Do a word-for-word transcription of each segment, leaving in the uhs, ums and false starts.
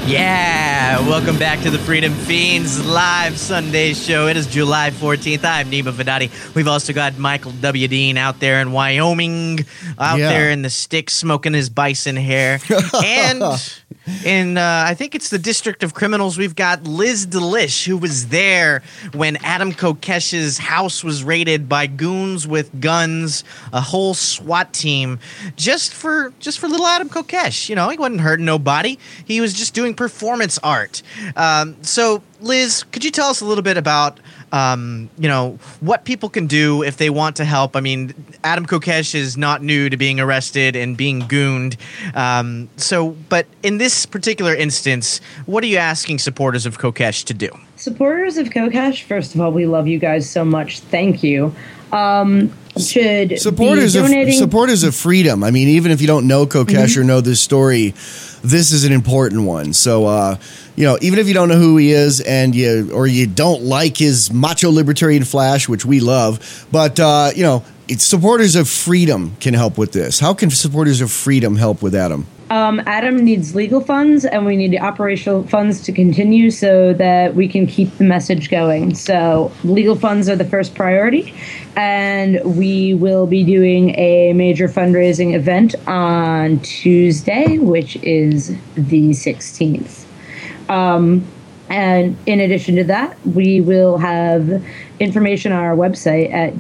Yeah, welcome back to the Freedom Fiends live Sunday show. It is July fourteenth. I'm Nima Vedati. We've also got Michael W. Dean out there in Wyoming, out Yeah. there in the sticks smoking his bison hair. And in, uh, I think it's the District of Criminals, we've got Liz Delish, who was there when Adam Kokesh's house was raided by goons with guns, a whole SWAT team, just for just for little Adam Kokesh. You know, he wasn't hurting nobody. He was just doing performance art. Um, so, Liz, could you tell us a little bit about, um, you know, what people can do if they want to help? I mean, Adam Kokesh is not new to being arrested and being gooned. Um, so, but in this particular instance, what are you asking supporters of Kokesh to do? Supporters of Kokesh, first of all, we love you guys so much. Thank you. Um, should supporters be donating- of supporters of freedom. I mean, even if you don't know Kokesh mm-hmm. or know this story, this is an important one. So, uh, you know, even if you don't know who he is and you or you don't like his macho libertarian flash, which we love, but uh, you know, it's supporters of freedom can help with this. How can supporters of freedom help with Adam? Um, Adam needs legal funds, and we need the operational funds to continue so that we can keep the message going. So legal funds are the first priority, and we will be doing a major fundraising event on Tuesday, which is the sixteenth. Um, and in addition to that, we will have information on our website at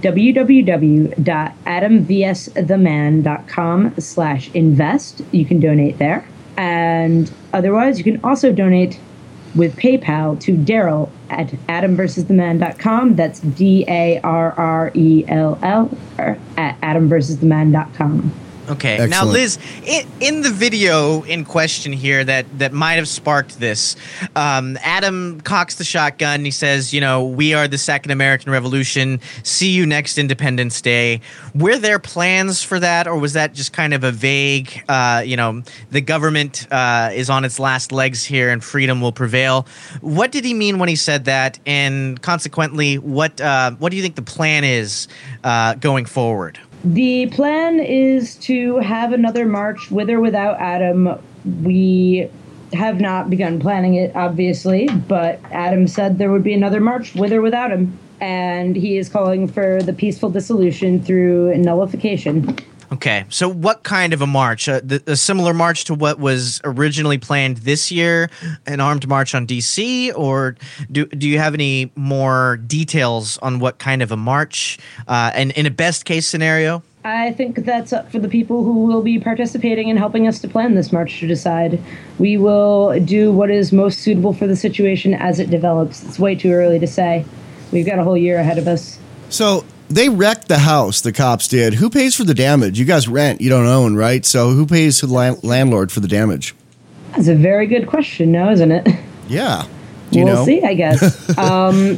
www.adamvstheman.com slash invest. You can donate there. And otherwise, you can also donate with PayPal to Daryl at adam versus the man dot com. That's D A R R E L L at adam versus the man dot com. Okay. Excellent. Now, Liz, in, in the video in question here that, that might have sparked this, um, Adam cocks the shotgun. He says, you know, we are the Second American Revolution. See you next Independence Day. Were there plans for that, or was that just kind of a vague, uh, you know, the government uh, is on its last legs here and freedom will prevail? What did he mean when he said that? And consequently, what, uh, what do you think the plan is uh, going forward? The plan is to have another march with or without Adam. We have not begun planning it, obviously, but Adam said there would be another march with or without him, and he is calling for the peaceful dissolution through nullification. Okay, so what kind of a march? Uh, the, a similar march to what was originally planned this year, an armed march on D C, or do do you have any more details on what kind of a march? Uh, and in a best case scenario, I think that's up for the people who will be participating and helping us to plan this march to decide. We will do what is most suitable for the situation as it develops. It's way too early to say. We've got a whole year ahead of us. So they wrecked the house, the cops did. Who pays for the damage? You guys rent, you don't own, right? So who pays the la- landlord for the damage? That's a very good question now, isn't it? Yeah. Do you we'll know? see, I guess. um,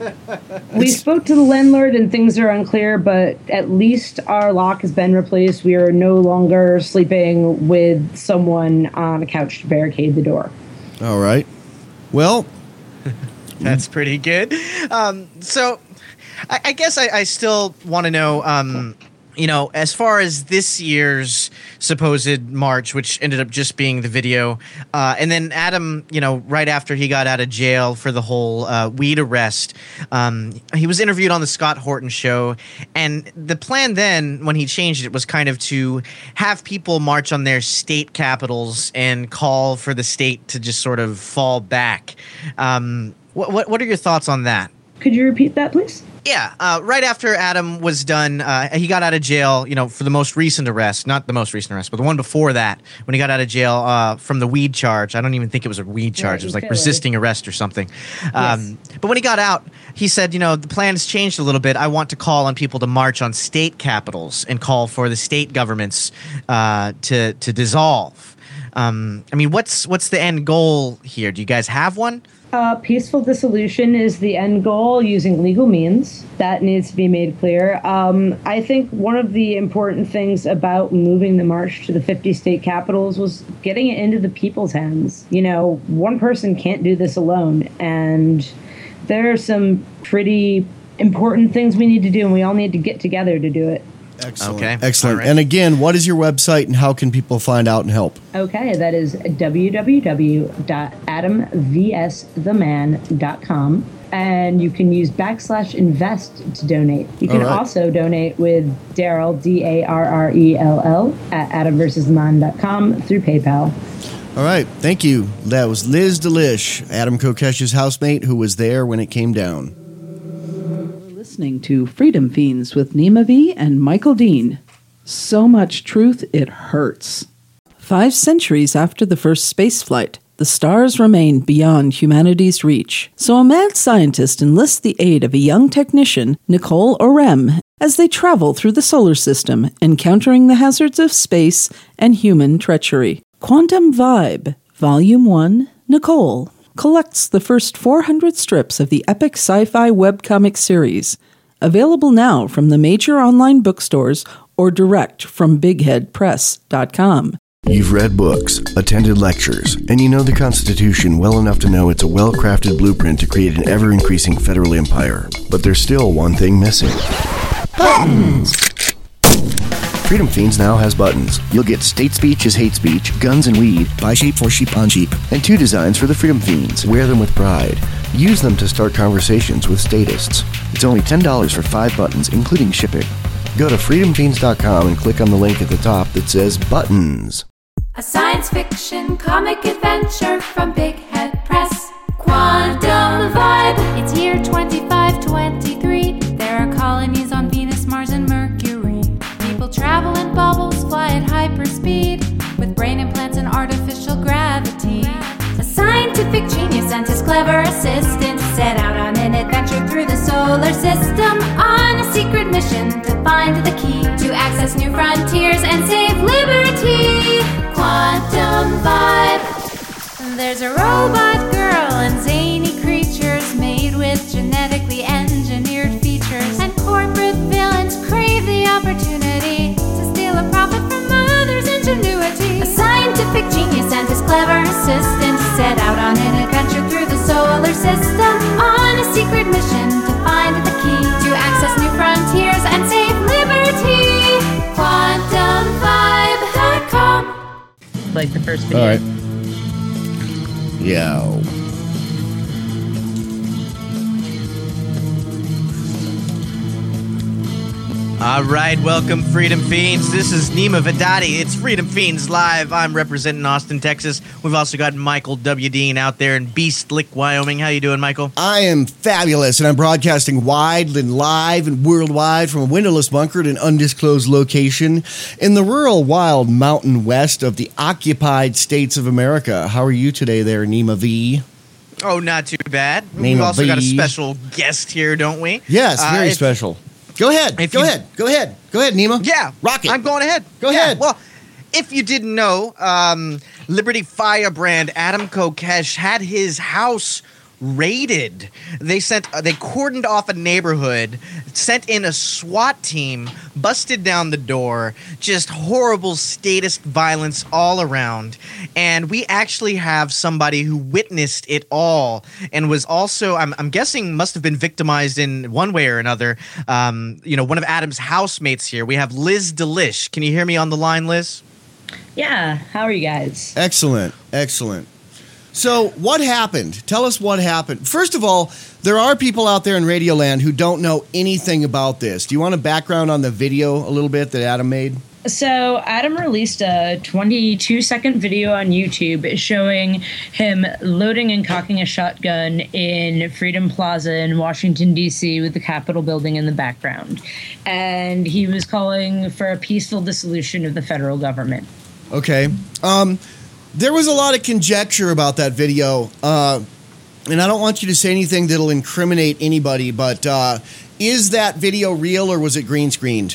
we spoke to the landlord and things are unclear, but at least our lock has been replaced. We are no longer sleeping with someone on a couch to barricade the door. All right. Well, that's pretty good. Um, so I, I guess I, I still want to know, um, you know, as far as this year's supposed march, which ended up just being the video, uh, and then Adam, you know, right after he got out of jail for the whole uh, weed arrest, um, he was interviewed on the Scott Horton show, and the plan then, when he changed it, was kind of to have people march on their state capitals and call for the state to just sort of fall back. Um, what, what, what are your thoughts on that? Could you repeat that, please? Yeah, uh, right after Adam was done, uh, he got out of jail, you know, for the most recent arrest, not the most recent arrest, but the one before that, when he got out of jail uh, from the weed charge. I don't even think it was a weed charge. Yeah, it was like Philly. resisting arrest or something. Yes. Um, but when he got out, he said, you know, the plan has changed a little bit. I want to call on people to march on state capitals and call for the state governments uh, to to dissolve. Um, I mean, what's what's the end goal here? Do you guys have one? Uh, peaceful dissolution is the end goal using legal means. That needs to be made clear. Um, I think one of the important things about moving the march to the fifty state capitals was getting it into the people's hands. You know, one person can't do this alone. And there are some pretty important things we need to do, and we all need to get together to do it. Excellent. Okay. Excellent. All right. And again, what is your website and how can people find out and help? Okay, that is w w w dot adam v s the man dot com. And you can use backslash invest to donate. You can All right. also donate with Daryl, D A R R E L L, at adam versus the man dot com through PayPal. All right. Thank you. That was Liz Delish, Adam Kokesh's housemate, who was there when it came down. Listening to Freedom Fiends with Nima V and Michael Dean. So much truth, it hurts. Five centuries after the first spaceflight, the stars remain beyond humanity's reach. So a mad scientist enlists the aid of a young technician, Nicole Orem, as they travel through the solar system, encountering the hazards of space and human treachery. Quantum Vibe, Volume one, Nicole, collects the first four hundred strips of the epic sci-fi webcomic series, available now from the major online bookstores or direct from big head press dot com. You've read books, attended lectures, and you know the Constitution well enough to know it's a well-crafted blueprint to create an ever-increasing federal empire. But there's still one thing missing. Buttons! Freedom Fiends now has buttons. You'll get state speech is hate speech, guns and weed, buy sheep for sheep on sheep, and two designs for the Freedom Fiends. Wear them with pride. Use them to start conversations with statists. It's only ten dollars for five buttons, including shipping. Go to freedom fiends dot com and click on the link at the top that says Buttons. A science fiction comic adventure from Big Head Press. Quantum Vibe. It's year twenty-five twenty-three. There are colonies on Venus, Mars, and Mercury. People travel in bubbles, fly at hyperspeed, with brain implants and artificial gravity. A scientific genius and his clever assistant set out on an adventure through the solar system on a secret mission to find the key to access new frontiers and save liberty. Quantum Vibe. There's a robot girl and zany creatures made with genetically engineered features, and corporate villains crave the opportunity to steal a profit from others' ingenuity. A scientific genius and his clever assistant set out on an adventure through the solar system on a secret mission to find the key to access new frontiers and save liberty. quantum vibe dot com. Like the first video. All right. Yeah. All right, welcome, Freedom Fiends. This is Nima Vidati. It's Freedom Fiends Live. I'm representing Austin, Texas. We've also got Michael W. Dean out there in Beast Lick, Wyoming. How you doing, Michael? I am fabulous, and I'm broadcasting wide and live and worldwide from a windowless bunker at an undisclosed location in the rural, wild mountain west of the occupied states of America. How are you today there, Nima V? Oh, not too bad. Nima We've also V. got a special guest here, don't we? Yes, Uh, very if- special. Go ahead. If Go you- ahead. Go ahead. Go ahead, Nima. Yeah. Rock it. I'm going ahead. Go Yeah, ahead. Well, if you didn't know, um, Liberty Firebrand Adam Kokesh had his house raided. They sent, uh, they cordoned off a neighborhood, sent in a SWAT team, busted down the door, just horrible statist violence all around. And we actually have somebody who witnessed it all and was also, I'm, I'm guessing, must have been victimized in one way or another. Um, you know, one of Adam's housemates here. We have Liz Delish. Can you hear me on the line, Liz? Yeah, how are you guys? Excellent. Excellent. So, what happened? Tell us what happened. First of all, there are people out there in Radioland who don't know anything about this. Do you want a background on the video a little bit that Adam made? So Adam released a twenty-two second video on YouTube showing him loading and cocking a shotgun in Freedom Plaza in Washington, D C with the Capitol building in the background. And he was calling for a peaceful dissolution of the federal government. Okay. Um, there was a lot of conjecture about that video, uh, and I don't want you to say anything that'll incriminate anybody, but uh, is that video real or was it green screened?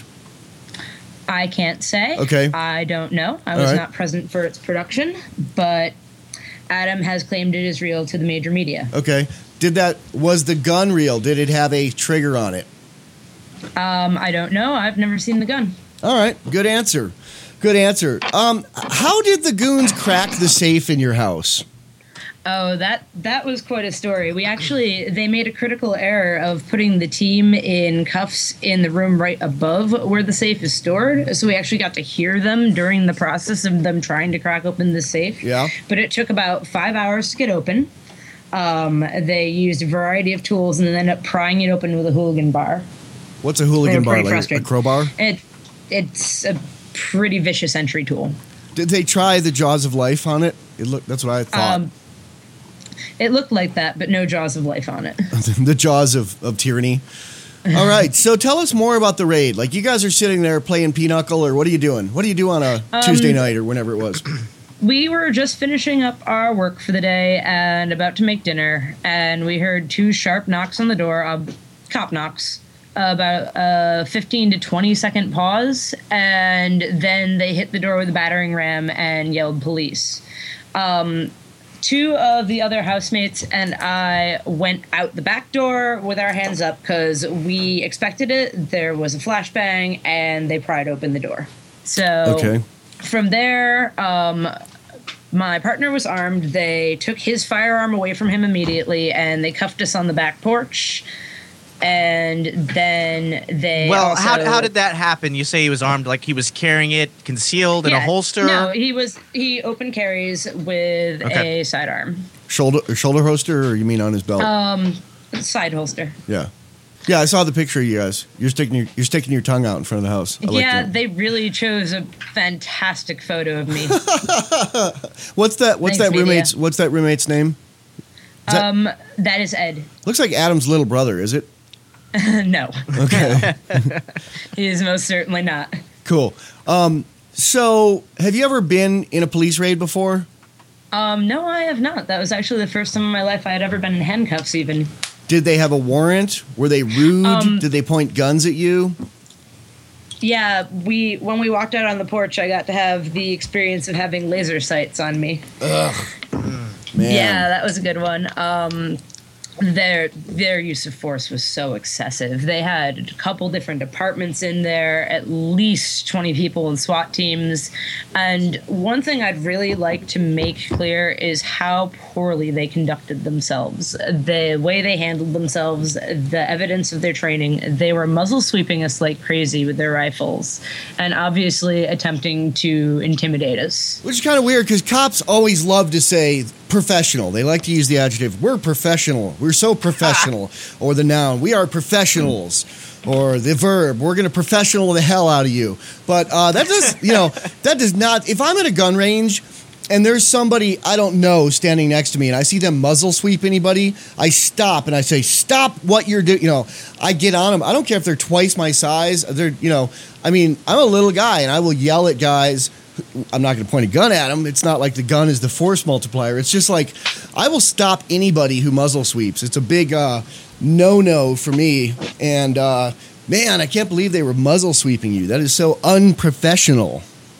I can't say. Okay. I don't know. I was right. not present for its production, but Adam has claimed it is real to the major media. Okay. Did that, was the gun real? Did it have a trigger on it? Um, I don't know. I've never seen the gun. All right. Good answer. Good answer. Um, how did the goons crack the safe in your house? Oh, that that was quite a story. We actually they made a critical error of putting the team in cuffs in the room right above where the safe is stored. So we actually got to hear them during the process of them trying to crack open the safe. Yeah. But it took about five hours to get open. Um, they used a variety of tools and then ended up prying it open with a hooligan bar. What's a hooligan They were bar? pretty Like a frustrated. crowbar? It it's a pretty vicious entry tool. Did they try the jaws of life on it? It looked. That's what I thought. Um, It looked like that, but no jaws of life on it. The jaws of, of tyranny. All right. So tell us more about the raid. Like, you guys are sitting there playing pinochle, or what are you doing? What do you do on a Um, Tuesday night or whenever it was? We were just finishing up our work for the day and about to make dinner, and we heard two sharp knocks on the door, uh, cop knocks, about a fifteen to twenty second pause, and then they hit the door with a battering ram and yelled police. Um, two of the other housemates and I went out the back door with our hands up because we expected it. There was a flashbang, and they pried open the door. So Okay. from there, um, my partner was armed. They took his firearm away from him immediately, and they cuffed us on the back porch. And then they Well, also, how, how did that happen? You say he was armed, like he was carrying it concealed in a Yeah, holster? No, he was he open carries with Okay. a sidearm, Shoulder shoulder holster, or you mean on his belt? um, side holster. yeah. Yeah, I saw the picture of you guys. You're sticking your you're sticking your tongue out in front of the house. I like Yeah, that. they really chose a fantastic photo of me. What's that? What's Thanks, that media. roommate's? What's that roommate's name? Is that- um, that is Ed. Looks like Adam's little brother. Is it? No, Okay. he is most certainly not. Cool. Um, so, have you ever been in a police raid before? Um, no, I have not. That was actually the first time in my life I had ever been in handcuffs, even. Did they have a warrant? Were they rude? Um, Did they point guns at you? Yeah, we when we walked out on the porch, I got to have the experience of having laser sights on me. Man. Yeah, that was a good one. Um, their their use of force was so excessive. They had a couple different departments in there, at least twenty people in SWAT teams. And one thing I'd really like to make clear is how poorly they conducted themselves. The way they handled themselves, the evidence of their training. They were muzzle sweeping us like crazy with their rifles, and obviously attempting to intimidate us. Which is kind of weird because cops always love to say professional. They like to use the adjective, we're professional. We're so professional. Or the noun, we are professionals. Or the verb, we're going to professional the hell out of you. But uh, that does, you know, that does not, if I'm at a gun range and there's somebody I don't know standing next to me and I see them muzzle sweep anybody, I stop and I say, stop what you're doing. You know, I get on them. I don't care if they're twice my size. They're, you know, I mean, I'm a little guy and I will yell at guys. I'm not going to point a gun at them. It's not like the gun is the force multiplier. It's just like I will stop anybody who muzzle sweeps. It's a big uh, no-no for me. And uh, man, I can't believe they were muzzle sweeping you. That is so unprofessional.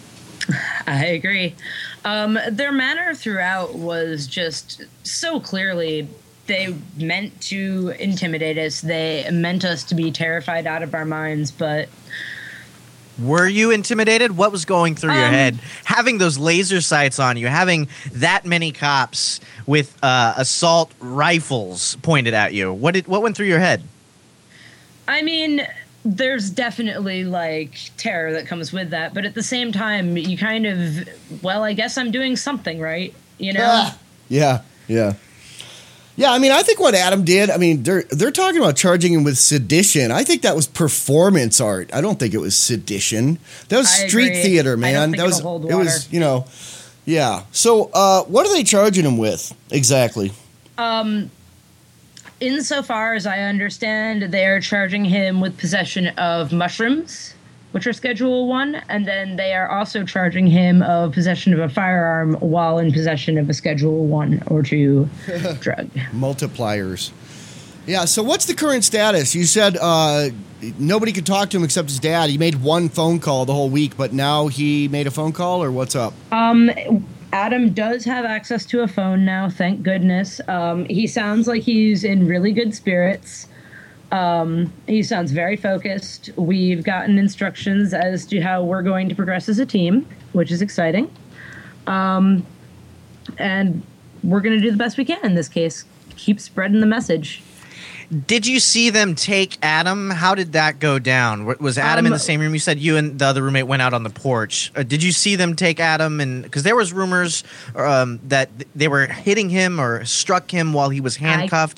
I agree. Um, their manner throughout was just so clearly they meant to intimidate us. They meant us to be terrified out of our minds, but Were you intimidated? What was going through your Um, head? Having those laser sights on you, having that many cops with uh, assault rifles pointed at you. What did what went through your head? I mean, there's definitely like terror that comes with that, but at the same time, you kind of, well, I guess I'm doing something right, you know? Ah. Yeah, yeah. Yeah, I mean, I think what Adam did, I mean, they're they're talking about charging him with sedition. I think that was performance art. I don't think it was sedition. That was I street agree. theater, I man. don't think that was it'll hold it was, water. you know. Yeah. So, uh, what are they charging him with exactly? Um, insofar as I understand, they are charging him with possession of mushrooms, which are Schedule One, and then they are also charging him of possession of a firearm while in possession of a Schedule One or Two drug. Multipliers. Yeah, so what's the current status? You said uh, nobody could talk to him except his dad. He made one phone call the whole week, but now he made a phone call, or what's up? Um, Adam does have access to a phone now, thank goodness. Um, he sounds like he's in really good spirits. Um, he sounds very focused. We've gotten instructions as to how we're going to progress as a team, which is exciting. Um, and we're going to do the best we can in this case. Keep spreading the message. Did you see them take Adam? How did that go down? W- Was Adam Um, in the same room? You said you and the other roommate went out on the porch. Uh, did you see them take Adam? And because there was rumors um, that th- they were hitting him or struck him while he was handcuffed.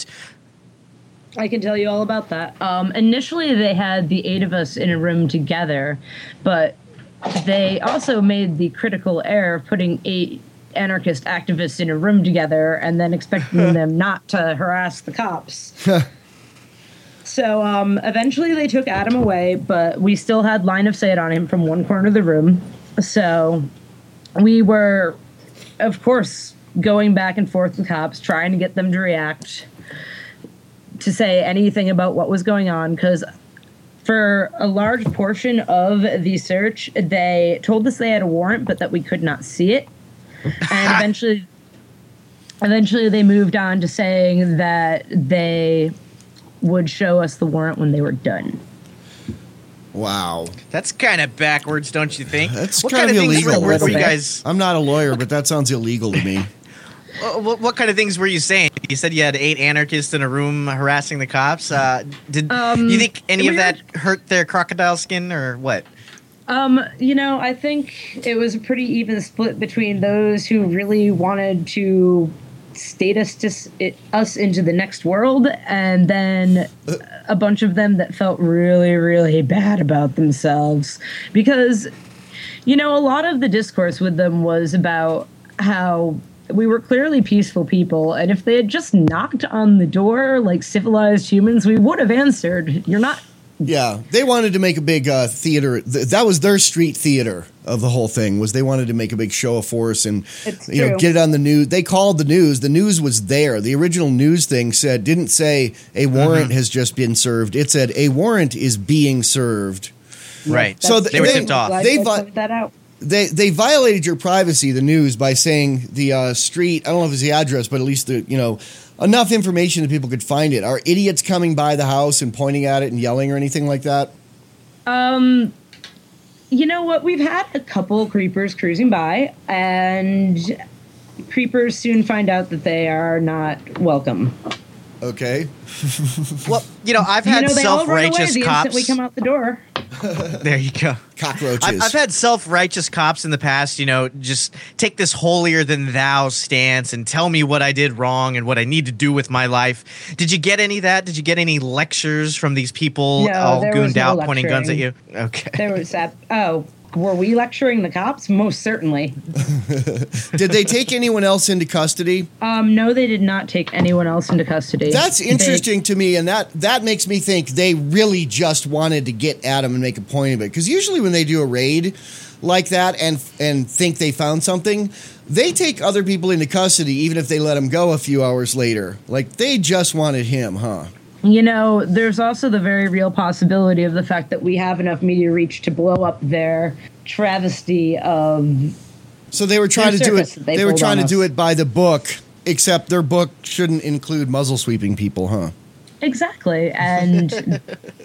I can tell you all about that. Um, initially, they had the eight of us in a room together, but they also made the critical error of putting eight anarchist activists in a room together and then expecting them not to harass the cops. So um, eventually they took Adam away, but we still had line of sight on him from one corner of the room. So we were, of course, going back and forth with cops, trying to get them to react, to say anything about what was going on, because for a large portion of the search, they told us they had a warrant, but that we could not see it. And eventually, eventually they moved on to saying that they would show us the warrant when they were done. Wow. That's kind of backwards, don't you think? That's what kind of things illegal. Were, were, were you bit. guys? I'm not a lawyer, but that sounds illegal to me. Uh, what, what kind of things were you saying? You said you had eight anarchists in a room harassing the cops. Uh, did Um, you think any we of were- that hurt their crocodile skin or what? Um, you know, I think it was a pretty even split between those who really wanted to state us to s- it, us into the next world, and then a bunch of them that felt really, really bad about themselves. Because, you know, a lot of the discourse with them was about how we were clearly peaceful people, and if they had just knocked on the door like civilized humans, we would have answered. You're not. Yeah, they wanted to make a big uh, theater. Th- that was their street theater of the whole thing. Was they wanted to make a big show of force and It's you know true. get it on the news. They called the news. The news was there. The original news thing said didn't say a warrant has just been served. It said a warrant is being served. Right. So That's they were true. tipped off. Glad They you vi- pointed that out. They they violated your privacy, the news, by saying the uh, street. I don't know if it's the address, but at least the you know enough information that people could find it. Are idiots coming by the house and pointing at it and yelling or anything like that? Um, you know what? We've had a couple creepers cruising by, and creepers soon find out that they are not welcome. Okay. Well, you know, I've You had know, they all run away self-righteous the cops. instant we come out the door. There you go. Cockroaches. I've, I've had self-righteous cops in the past, you know, just take this holier than thou stance and tell me what I did wrong and what I need to do with my life. Did you get any of that? Did you get any lectures from these people No, all there was gooned no out, pointing guns at you? lecturing. Okay. There was that. Oh, were we lecturing the cops? Most certainly. Did they take anyone else into custody? Um, no, they did not take anyone else into custody. That's They- interesting to me, and that that makes me think they really just wanted to get Adam and make a point of it. Because usually when they do a raid like that and and think they found something, they take other people into custody even if they let him go a few hours later. Like they just wanted him, huh? You know, there's also the very real possibility of the fact that we have enough media reach to blow up their travesty of. So they were trying to Their do it. circus that they They were pulled trying on to do us. it by the book, except their book shouldn't include muzzle sweeping people, huh? Exactly. And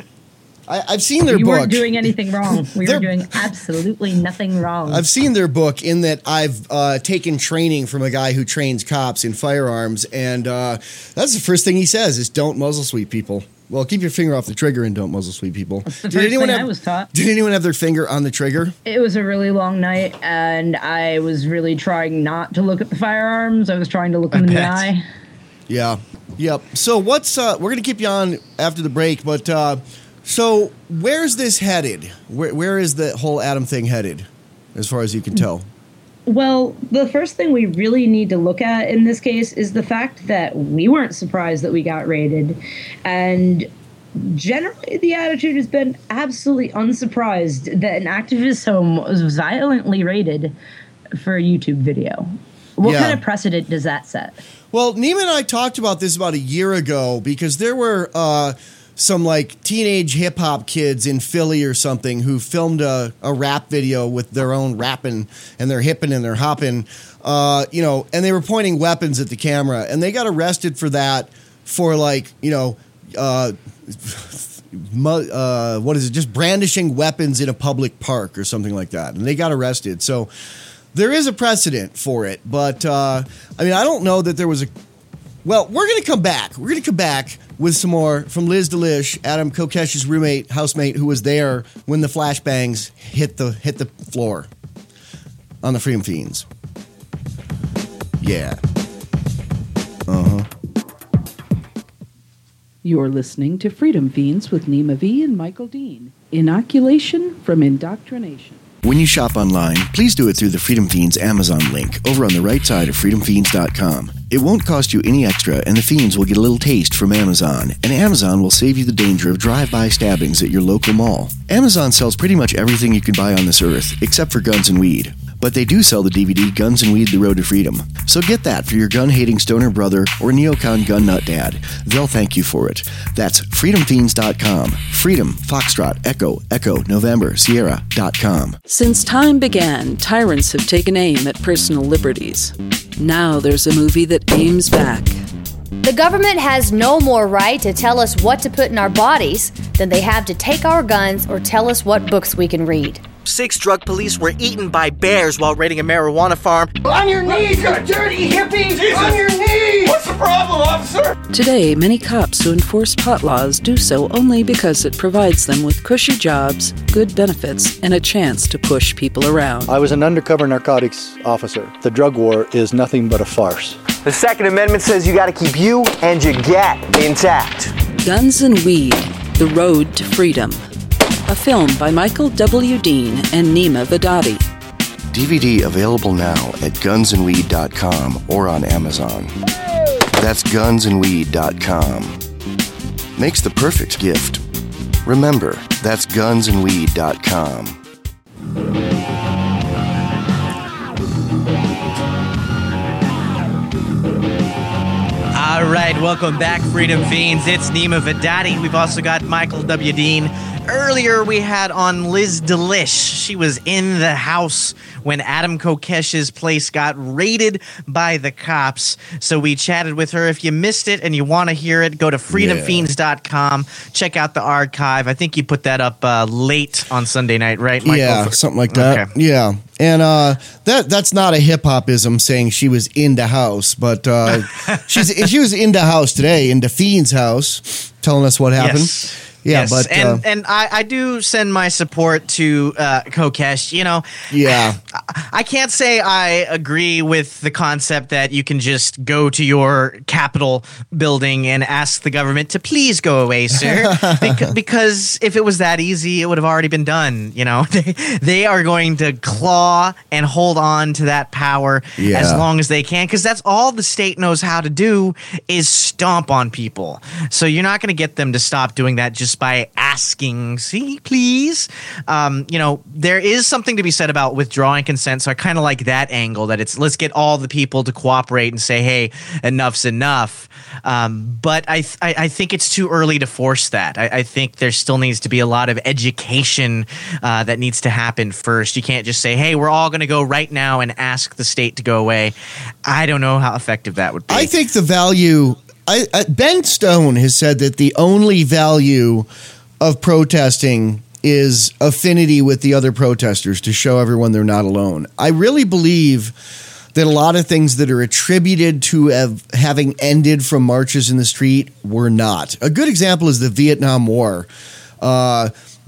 I, I've seen their we book. weren't doing anything wrong. We They're- were doing absolutely nothing wrong. I've seen their book in that I've uh, taken training from a guy who trains cops in firearms, and uh, that's the first thing he says is don't muzzle sweep people. Well, keep your finger off the trigger and don't muzzle sweep people. the first thing I was taught. Did anyone have their finger on the trigger? It was a really long night, and I was really trying not to look at the firearms. I was trying to look them in the bet. eye. Yeah. Yep. So what's uh, we're gonna keep you on after the break, but uh, so where's this headed? Where where is the whole Adam thing headed, as far as you can tell? Well, the first thing we really need to look at in this case is the fact that we weren't surprised that we got raided. And generally, the attitude has been absolutely unsurprised that an activist home was violently raided for a YouTube video. What Yeah. kind of precedent does that set? Well, Neiman and I talked about this about a year ago because there were uh, some like teenage hip hop kids in Philly or something who filmed a, a rap video with their own rapping and they're hipping and they're hopping, uh, you know, and they were pointing weapons at the camera and they got arrested for that for like, you know, uh, mu- uh, what is it? Just brandishing weapons in a public park or something like that. And they got arrested. So there is a precedent for it, but uh, I mean, I don't know that there was a. Well, we're going to come back. We're going to come back with some more from Liz Delish, Adam Kokesh's roommate, housemate, who was there when the flashbangs hit the hit the floor on the Freedom Fiends. Yeah. Uh huh. You're listening to Freedom Fiends with Nima V and Michael Dean. Inoculation from indoctrination. When you shop online, please do it through the Freedom Fiends Amazon link over on the right side of freedom fiends dot com. It won't cost you any extra, and the Fiends will get a little taste from Amazon, and Amazon will save you the danger of drive-by stabbings at your local mall. Amazon sells pretty much everything you can buy on this earth, except for guns and weed. But they do sell the D V D Guns and Weed, The Road to Freedom. So get that for your gun-hating stoner brother or neocon gun nut dad. They'll thank you for it. That's freedom fiends dot com. Freedom, Foxtrot, Echo, Echo, November, Sierra dot com. Since time began, tyrants have taken aim at personal liberties. Now there's a movie that aims back. The government has no more right to tell us what to put in our bodies than they have to take our guns or tell us what books we can read. Six drug police were eaten by bears while raiding a marijuana farm. On your knees, you dirty hippie! Jesus. On your knees! What's the problem, officer? Today, many cops who enforce pot laws do so only because it provides them with cushy jobs, good benefits, and a chance to push people around. I was an undercover narcotics officer. The drug war is nothing but a farce. The Second Amendment says you gotta keep you and your gat intact. Guns and Weed, The Road to Freedom. A film by Michael W. Dean and Nima Vedadi. D V D available now at guns and weed dot com or on Amazon. That's guns and weed dot com. Makes the perfect gift. Remember, that's guns and weed dot com. All right, welcome back, Freedom Fiends. It's Nima Vedadi. We've also got Michael W. Dean. Earlier, we had on Liz Delish. She was in the house when Adam Kokesh's place got raided by the cops. So we chatted with her. If you missed it and you want to hear it, go to freedom fiends dot com. Check out the archive. I think you put that up uh, late on Sunday night, right, Michael? Yeah, something like that. Okay. Yeah. And uh, that that's not a hip-hopism saying she was in the house, but uh, she's she was in the house today, in the Fiend's house, telling us what happened. Yes. Yeah, yes. but and uh, and I, I do send my support to uh, Kokesh. You know, yeah, I, I can't say I agree with the concept that you can just go to your Capitol building and ask the government to please go away, sir. because, because if it was that easy, it would have already been done. You know, they they are going to claw and hold on to that power yeah. as long as they can, because that's all the state knows how to do is stomp on people. So you're not going to get them to stop doing that just by asking, see, please. Um, you know, there is something to be said about withdrawing consent. So I kind of like that angle, that it's let's get all the people to cooperate and say, hey, enough's enough. Um, but I, th- I I think it's too early to force that. I, I think there still needs to be a lot of education uh, that needs to happen first. You can't just say, hey, we're all going to go right now and ask the state to go away. I don't know how effective that would be. I think the value... I, I, Ben Stone has said that the only value of protesting is affinity with the other protesters to show everyone they're not alone. I really believe that a lot of things that are attributed to have, having ended from marches in the street were not. A good example is the Vietnam War. Uh,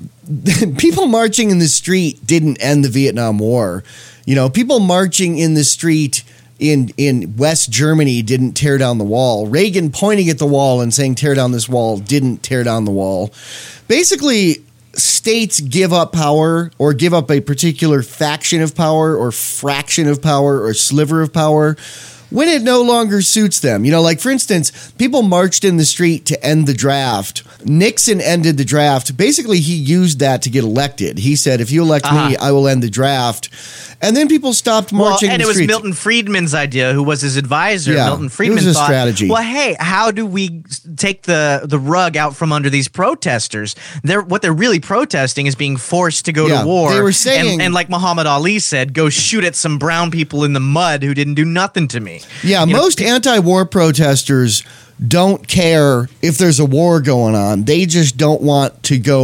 people marching in the street didn't end the Vietnam War. You know, people marching in the street in in West Germany didn't tear down the wall. Reagan pointing at the wall and saying, tear down this wall, didn't tear down the wall. Basically, states give up power or give up a particular faction of power or fraction of power or sliver of power when it no longer suits them. You know, like, for instance, people marched in the street to end the draft. Nixon ended the draft. Basically, he used that to get elected. He said, if you elect uh-huh. me, I will end the draft. And then people stopped marching well, and in the it was streets. Milton Friedman's idea, who was his advisor. Yeah, Milton Friedman it was a thought, strategy. well, hey, how do we take the, the rug out from under these protesters? They're, what they're really protesting is being forced to go yeah, to war. They were saying, and, and like Muhammad Ali said, go shoot at some brown people in the mud who didn't do nothing to me. Yeah, you most know, anti-war protesters don't care if there's a war going on. They just don't want to go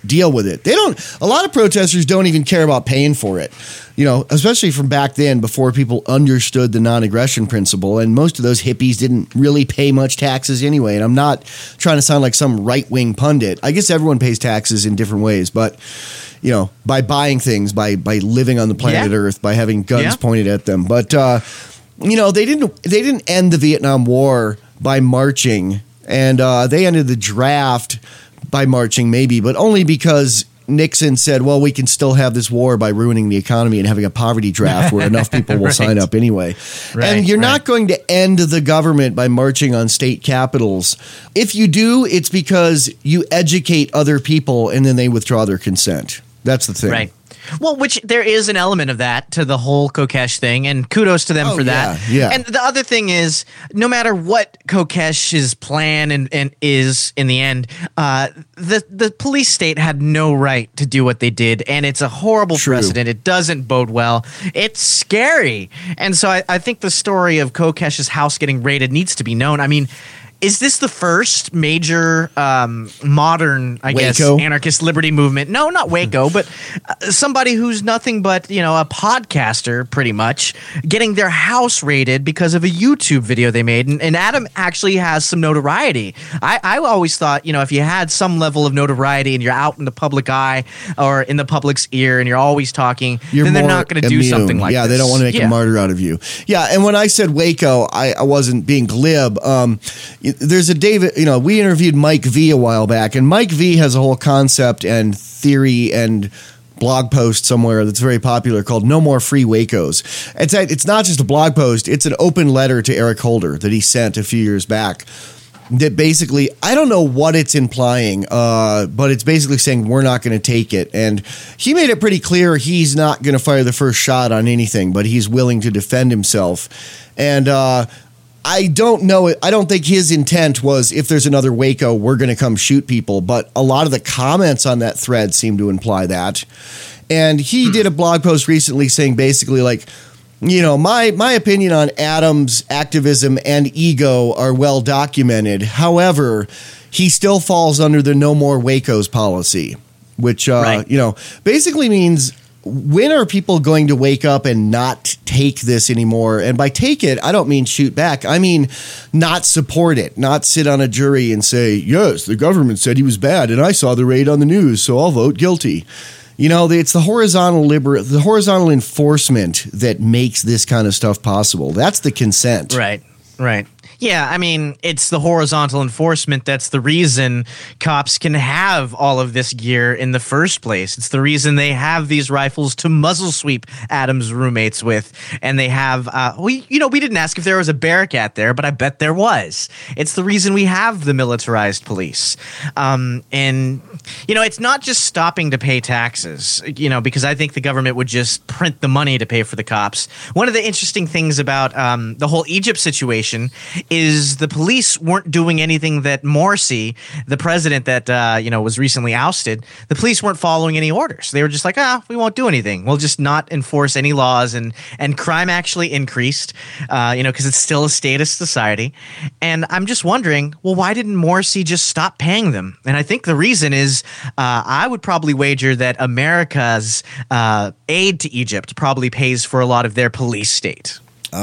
deal with it. They don't. A lot of protesters don't even care about paying for it. You know, especially from back then before people understood the non-aggression principle. And most of those hippies didn't really pay much taxes anyway. And I'm not trying to sound like some right-wing pundit. I guess everyone pays taxes in different ways. But, you know, by buying things, by by living on the planet Yeah. Earth, by having guns Yeah. pointed at them. But, uh, you know, they didn't they didn't end the Vietnam War by marching. And uh, they ended the draft by marching maybe, but only because Nixon said, well, we can still have this war by ruining the economy and having a poverty draft where enough people will Right. sign up anyway. Right, and you're right. not going to end the government by marching on state capitals. If you do, it's because you educate other people and then they withdraw their consent. That's the thing. Right. Well, which there is an element of that to the whole Kokesh thing, and kudos to them Oh, for that. yeah, yeah. And the other thing is, no matter what Kokesh's plan and, and is in the end, uh, the the police state had no right to do what they did, and it's a horrible True. precedent. It doesn't bode well. It's scary, and so I, I think the story of Kokesh's house getting raided needs to be known. I mean. Is this the first major um, modern, I guess, Waco? anarchist liberty movement? No, not Waco, but uh, somebody who's nothing but, you know, a podcaster, pretty much, getting their house raided because of a YouTube video they made. And, and Adam actually has some notoriety. I, I always thought, you know, if you had some level of notoriety and you're out in the public eye or in the public's ear and you're always talking, You're then they're more not going to do immune. something like yeah, this. they don't want to make Yeah. a martyr out of you. Yeah, and when I said Waco, I, I wasn't being glib. Um, there's a David, you know, we interviewed Mike V a while back, and Mike V has a whole concept and theory and blog post somewhere that's very popular called No More Free Wacos. It's, it's not just a blog post, it's an open letter to Eric Holder that he sent a few years back. That basically, I don't know what it's implying, uh, but it's basically saying we're not going to take it. And he made it pretty clear he's not going to fire the first shot on anything, but he's willing to defend himself. And uh, I don't know. I don't think his intent was if there's another Waco, we're going to come shoot people. But a lot of the comments on that thread seem to imply that. And he did a blog post recently saying basically like, you know, my, my opinion on Adam's activism and ego are well documented. However, he still falls under the No More Wacos policy, which, uh, Right. you know, basically means when are people going to wake up and not take this anymore? And by take it, I don't mean shoot back. I mean not support it, not sit on a jury and say, yes, the government said he was bad and I saw the raid on the news, so I'll vote guilty. You know, it's the horizontal liber- the horizontal enforcement that makes this kind of stuff possible. That's the consent. Right, right. Yeah, I mean, it's the horizontal enforcement that's the reason cops can have all of this gear in the first place. It's the reason they have these rifles to muzzle sweep Adam's roommates with. And they have, uh, we, you know, we didn't ask if there was a Bearcat there, but I bet there was. It's the reason we have the militarized police. Um, and, you know, it's not just stopping to pay taxes, you know, because I think the government would just print the money to pay for the cops. One of the interesting things about um, the whole Egypt situation is the police weren't doing anything that Morsi, the president that uh, you know was recently ousted, the police weren't following any orders. They were just like, ah, we won't do anything. We'll just not enforce any laws, and and crime actually increased, uh, you know, because it's still a statist society. And I'm just wondering, well, why didn't Morsi just stop paying them? And I think the reason is, uh, I would probably wager that America's uh, aid to Egypt probably pays for a lot of their police state.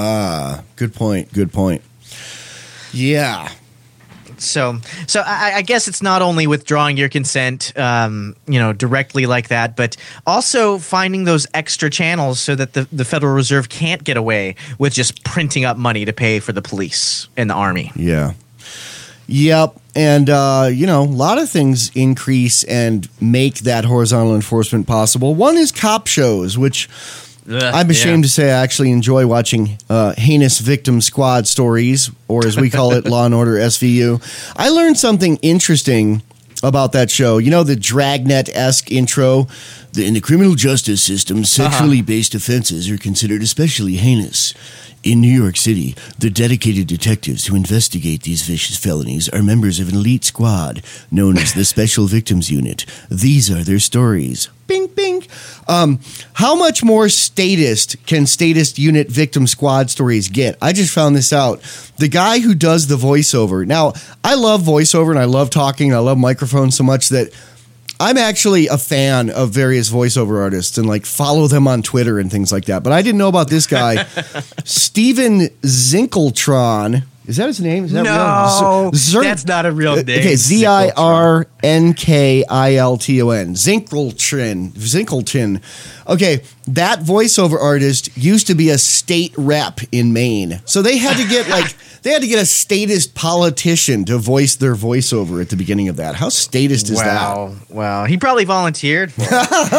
Ah, good point. Good point. Yeah. So, so I, I guess it's not only withdrawing your consent, um, you know, directly like that, but also finding those extra channels so that the, the Federal Reserve can't get away with just printing up money to pay for the police and the army. Yeah. Yep. And, uh, you know, a lot of things increase and make that horizontal enforcement possible. One is cop shows, which Ugh, I'm ashamed yeah. to say I actually enjoy watching uh, heinous victim squad stories, or as we call it, Law and Order S V U. I learned something interesting about that show. You know, the Dragnet-esque intro? The, in the criminal justice system, sexually based offenses are considered especially heinous. In New York City, the dedicated detectives who investigate these vicious felonies are members of an elite squad known as the Special Victims Unit. These are their stories. Bing, bing. Um, how much more statist can statist unit victim squad stories get? I just found this out. The guy who does the voiceover. Now, I love voiceover and I love talking and I love microphones so much that I'm actually a fan of various voiceover artists and like follow them on Twitter and things like that. But I didn't know about this guy, Steven Zinkeltron. Is that his name? Is that no, real? Z- that's not a real name. Okay, Z I R N K I L T O N. Zinkeltron. Zinkelton. Okay, that voiceover artist used to be a state rep in Maine. So they had to get like they had to get a statist politician to voice their voiceover at the beginning of that. How statist is wow. that? Wow. He probably volunteered for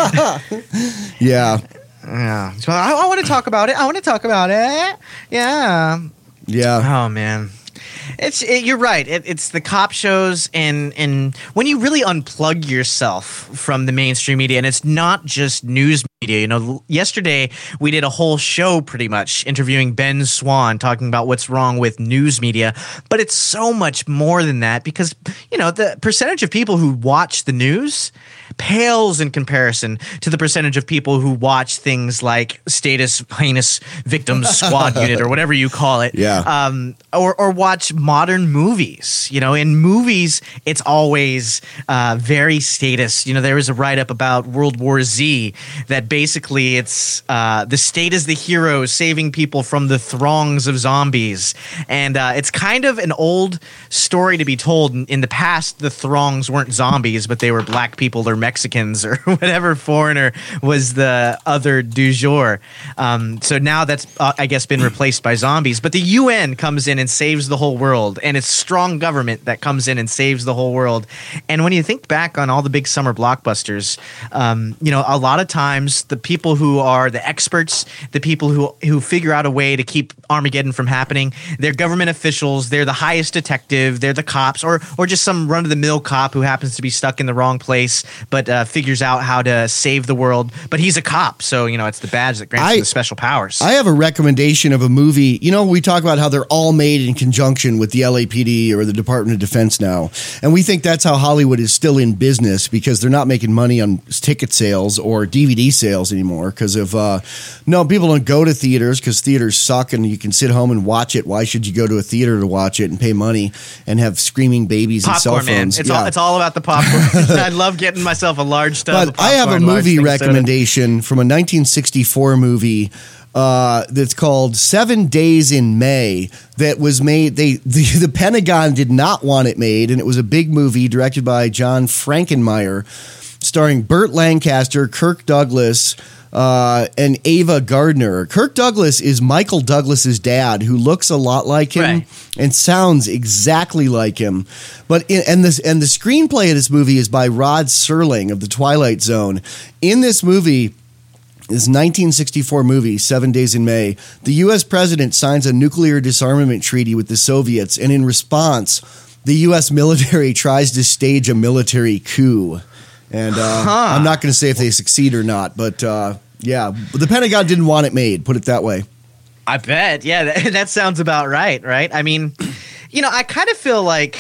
it. Yeah. Yeah. So I, I want to talk about it. I want to talk about it. Yeah. Yeah. Oh man, it's it, you're right. It, it's the cop shows, and and when you really unplug yourself from the mainstream media, and it's not just news media. You know, yesterday we did a whole show, pretty much interviewing Ben Swan, talking about what's wrong with news media. But it's so much more than that, because you know the percentage of people who watch the news pales in comparison to the percentage of people who watch things like Status Heinous Victims Squad Unit or whatever you call it. Yeah. Um, or, or watch modern movies. You know, in movies, it's always uh, very status. You know, there was a write-up about World War Z that basically it's uh, the state is the hero saving people from the throngs of zombies. And uh, it's kind of an old story to be told. In, in the past, the throngs weren't zombies, but they were black people or Mexicans or whatever foreigner was the other du jour. Um, so now that's, uh, I guess, been replaced by zombies. But the U N comes in and saves the whole world. And it's strong government that comes in and saves the whole world. And when you think back on all the big summer blockbusters, um, you know, a lot of times the people who are the experts, the people who, who figure out a way to keep Armageddon from happening, they're government officials, they're the highest detective, they're the cops, or or just some run-of-the-mill cop who happens to be stuck in the wrong place, but uh, figures out how to save the world. But he's a cop, so, you know, it's the badge that grants I, him the special powers. I have a recommendation of a movie. You know, we talk about how they're all made in conjunction with the L A P D or the Department of Defense now. And we think that's how Hollywood is still in business, because they're not making money on ticket sales or D V D sales anymore because of, uh, no, people don't go to theaters because theaters suck and you can sit home and watch it. Why should you go to a theater to watch it and pay money and have screaming babies popcorn, and cell phones? Man. It's, yeah. all, it's all about the popcorn. I love getting myself a large tub But of popcorn. I have a movie large recommendation from a nineteen sixty-four movie uh, that's called Seven Days in May that was made. They the, the Pentagon did not want it made, and it was a big movie directed by John Frankenmeyer, starring Burt Lancaster, Kirk Douglas, uh, and Ava Gardner. Kirk Douglas is Michael Douglas's dad, who looks a lot like him Right. and sounds exactly like him. But in, and this and the screenplay of this movie is by Rod Serling of The Twilight Zone. In this movie, this nineteen sixty-four movie, Seven Days in May, the U S president signs a nuclear disarmament treaty with the Soviets, and in response, the U S military tries to stage a military coup. And uh, Huh. I'm not going to say if they succeed or not, but uh, yeah, the Pentagon didn't want it made, put it that way. I bet. Yeah, that, that sounds about right, right? I mean, you know, I kind of feel like,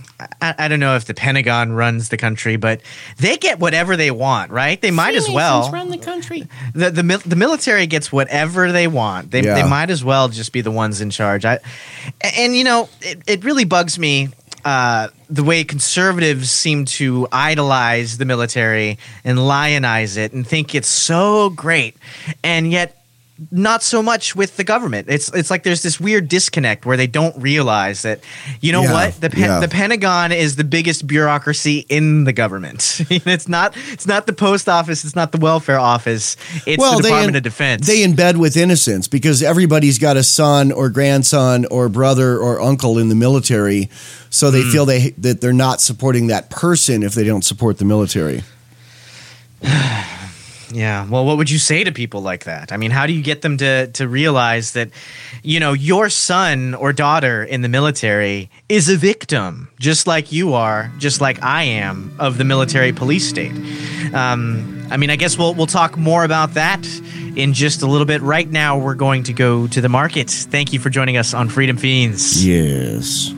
I, I don't know if the Pentagon runs the country, but they get whatever they want, right? They might as well. run the country. The, the mil- the military gets whatever they want. They, Yeah. they might as well just be the ones in charge. I, and, you know, it, it really bugs me uh, the way conservatives seem to idolize the military and lionize it and think it's so great. And yet, not so much with the government. It's it's like there's this weird disconnect where they don't realize that, you know Yeah, what, the Pen- yeah. the Pentagon is the biggest bureaucracy in the government. it's not it's not the post office. It's not the welfare office. It's the they Department in- of Defense. They embed with innocence because everybody's got a son or grandson or brother or uncle in the military, so they Mm. feel they that they're not supporting that person if they don't support the military. Yeah. Well, what would you say to people like that? I mean, how do you get them to to realize that, you know, your son or daughter in the military is a victim, just like you are, just like I am, of the military police state? Um, I mean, I guess we'll we'll talk more about that in just a little bit. Right now, we're going to go to the market. Thank you for joining us on Freedom Fiends. Yes.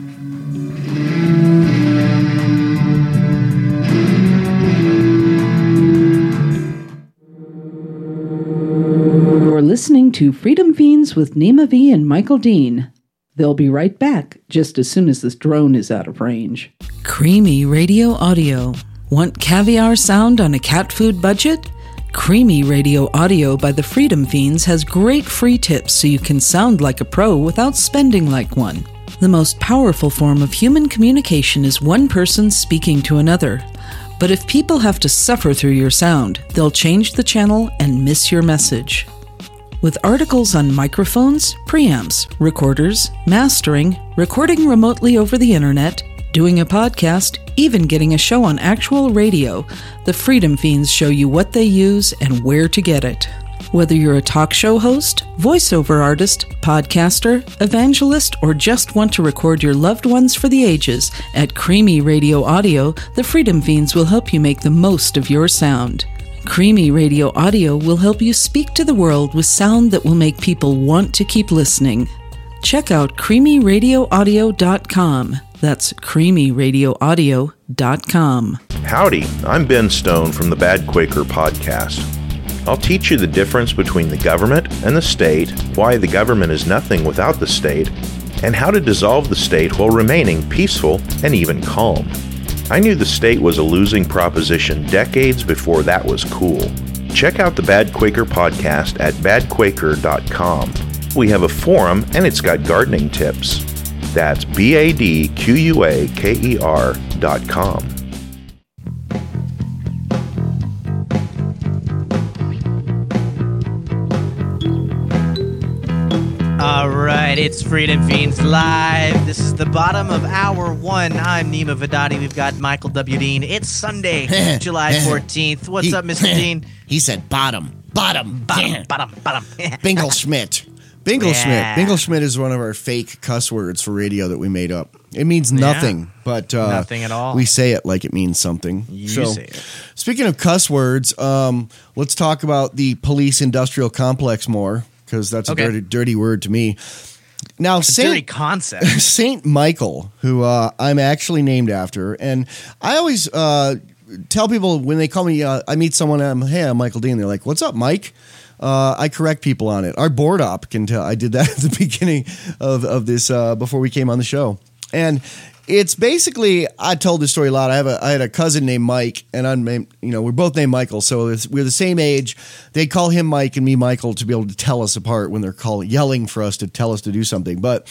You're listening to Freedom Fiends with Nima V and Michael Dean. They'll be right back just as soon as this drone is out of range. Creamy radio audio. Want caviar sound on a cat food budget? Creamy Radio Audio by the Freedom Fiends has great free tips so you can sound like a pro without spending like one. The most powerful form of human communication is one person speaking to another. But if people have to suffer through your sound, they'll change the channel and miss your message. With articles on microphones, preamps, recorders, mastering, recording remotely over the internet, doing a podcast, even getting a show on actual radio, the Freedom Fiends show you what they use and where to get it. Whether you're a talk show host, voiceover artist, podcaster, evangelist, or just want to record your loved ones for the ages, at Creamy Radio Audio, the Freedom Fiends will help you make the most of your sound. Creamy Radio Audio will help you speak to the world with sound that will make people want to keep listening. Check out creamy radio audio dot com. That's creamy radio audio dot com. Howdy, I'm Ben Stone from the Bad Quaker podcast. I'll teach you the difference between the government and the state, why the government is nothing without the state, and how to dissolve the state while remaining peaceful and even calm. I knew the state was a losing proposition decades before that was cool. Check out the Bad Quaker podcast at bad quaker dot com. We have a forum and it's got gardening tips. That's B A D Q U A K E R dot com. All right, it's Freedom Fiends Live. This is the bottom of hour one. I'm Nima Vedati. We've got Michael W. Dean. It's Sunday, July fourteenth. What's he, up, Mister Dean? He said bottom, bottom, bottom, bottom, bottom. Bingle-Schmidt. Bingle-Schmidt. Yeah. Bingle-Schmidt is one of our fake cuss words for radio that we made up. It means nothing, yeah. but uh, nothing at all. We say it like it means something. You so, say it. Speaking of cuss words, um, let's talk about the police industrial complex more, because that's Okay. a dirty, dirty word to me. Now, It's a Saint, dirty concept. Saint Michael, who uh, I'm actually named after, and I always uh, tell people when they call me, uh, I meet someone, I'm, hey, I'm Michael Dean. They're like, what's up, Mike? Uh, I correct people on it. Our board op can tell. I did that at the beginning of, of this uh, before we came on the show. And it's basically, I told this story a lot. I have a, I had a cousin named Mike, and I'm named, you know, we're both named Michael, so it's, we're the same age. They call him Mike and me Michael to be able to tell us apart when they're calling, yelling for us to tell us to do something. But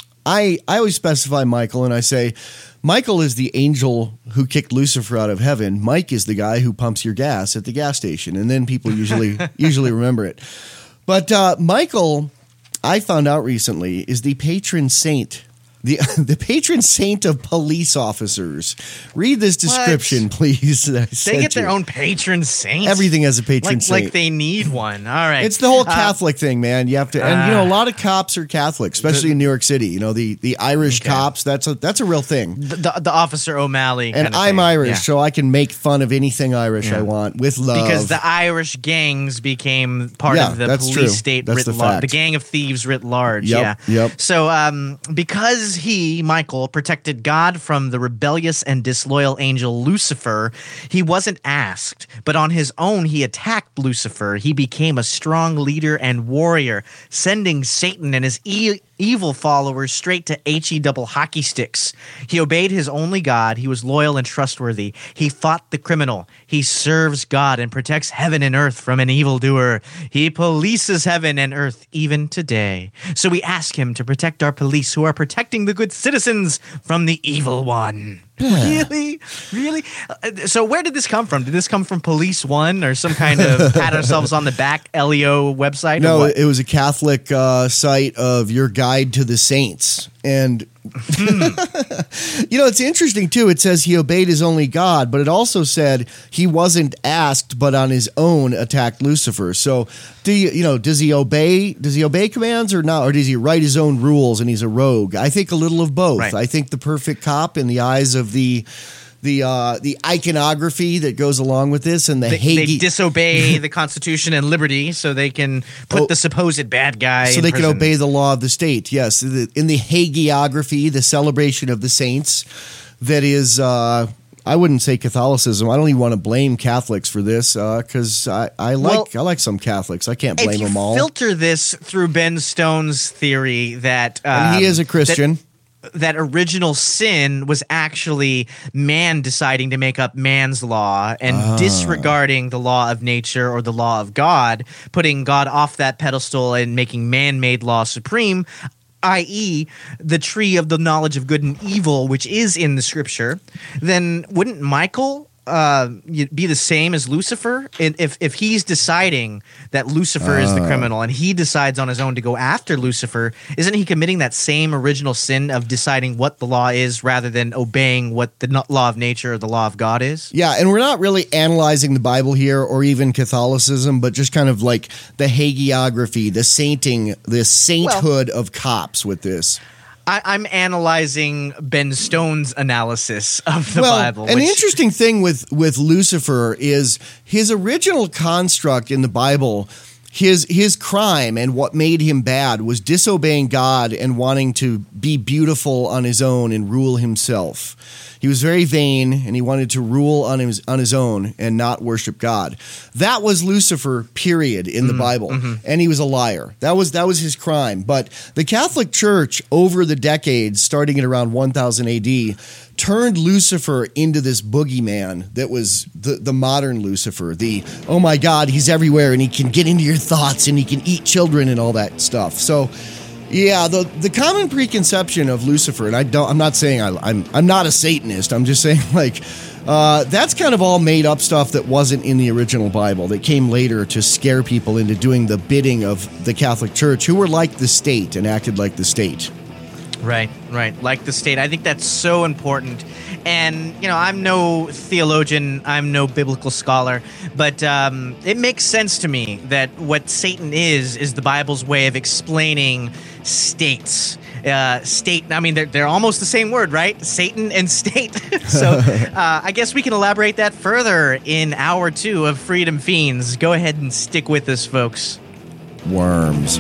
I, I always specify Michael, and I say, Michael is the angel who kicked Lucifer out of heaven. Mike is the guy who pumps your gas at the gas station, and then people usually usually remember it. But uh, Michael, I found out recently, is the patron saint. The the patron saint of police officers. Read this description, What? please. that I They sent get their you. own patron saint. Everything has a patron like, saint. Like they need one. All right. It's the whole Uh, Catholic thing, man. You have to, and you know, a lot of cops are Catholic, especially The- in New York City. You know, the the Irish Okay. cops. That's a that's a real thing. the, the, the Officer O'Malley. And kind of I'm thing. Irish, Yeah. so I can make fun of anything Irish Yeah. I want with love. Because the Irish gangs became part Yeah, of the that's police true. state That's writ the large. fact. The gang of thieves writ large. Yep, yeah. yep. So um, because he, Michael, protected God from the rebellious and disloyal angel Lucifer, he wasn't asked. But on his own, he attacked Lucifer. He became a strong leader and warrior, sending Satan and his e- evil followers straight to H E double hockey sticks. He obeyed his only God. He was loyal and trustworthy. He fought the criminal. He serves God and protects heaven and earth from an evildoer. He polices heaven and earth even today. So we ask him to protect our police who are protecting the good citizens from the evil one. Really? Really? Uh, So where did this come from? Did this come from Police One or some kind of pat ourselves on the back L E O website? or no, what? it was a Catholic uh, site of Your Guide to the Saints. And, you know, it's interesting, too. It says he obeyed his only God, but it also said he wasn't asked, but on his own attacked Lucifer. So, do you, you know, does he obey, does he obey commands or not? Or does he write his own rules and he's a rogue? I think a little of both. Right. I think the perfect cop in the eyes of the, the, uh, the iconography that goes along with this and the They, they Hagi- disobey the Constitution and liberty so they can put Oh. the supposed bad guy so in they prison. can obey the law of the state. Yes, the- in the hagiography, the celebration of the saints, that is, uh, I wouldn't say Catholicism. I don't even want to blame Catholics for this because I, I like Well, I like some Catholics. I can't If blame you them all. filter this through Ben Stone's theory that um, and he is a that- Christian. that original sin was actually man deciding to make up man's law and Ah. disregarding the law of nature or the law of God, putting God off that pedestal and making man-made law supreme, that is the tree of the knowledge of good and evil, which is in the scripture, then wouldn't Michael uh, be the same as Lucifer? If if he's deciding that Lucifer is the Ah. criminal and he decides on his own to go after Lucifer, isn't he committing that same original sin of deciding what the law is rather than obeying what the no- law of nature or the law of God is? Yeah, and we're not really analyzing the Bible here or even Catholicism, but just kind of like the hagiography, the sainting, the sainthood of cops with this. I, I'm analyzing Ben Stone's analysis of the well, Bible. An which- interesting thing with, with Lucifer is his original construct in the Bible, his his crime and what made him bad was disobeying God and wanting to be beautiful on his own and rule himself. He was very vain and he wanted to rule on his on his own and not worship God. That was Lucifer, period, in the Mm-hmm, Bible. And he was a liar. That was that was his crime. But the Catholic Church over the decades, starting at around one thousand A D, turned Lucifer into this boogeyman that was the, the modern Lucifer. The, oh my God, he's everywhere and he can get into your thoughts and he can eat children and all that stuff. So yeah, the the common preconception of Lucifer, and I don't, I'm not saying I, I'm I'm not a Satanist. I'm just saying like uh, that's kind of all made up stuff that wasn't in the original Bible that came later to scare people into doing the bidding of the Catholic Church, who were like the state and acted like the state. Right, right. Like the state. I think that's so important. And, you know, I'm no theologian, I'm no biblical scholar, but um, it makes sense to me that what Satan is, is the Bible's way of explaining states. Uh, state, I mean, they're, they're almost the same word, right? Satan and state. So uh, I guess we can elaborate that further in hour two of Freedom Fiends. Go ahead and stick with us, folks. Worms.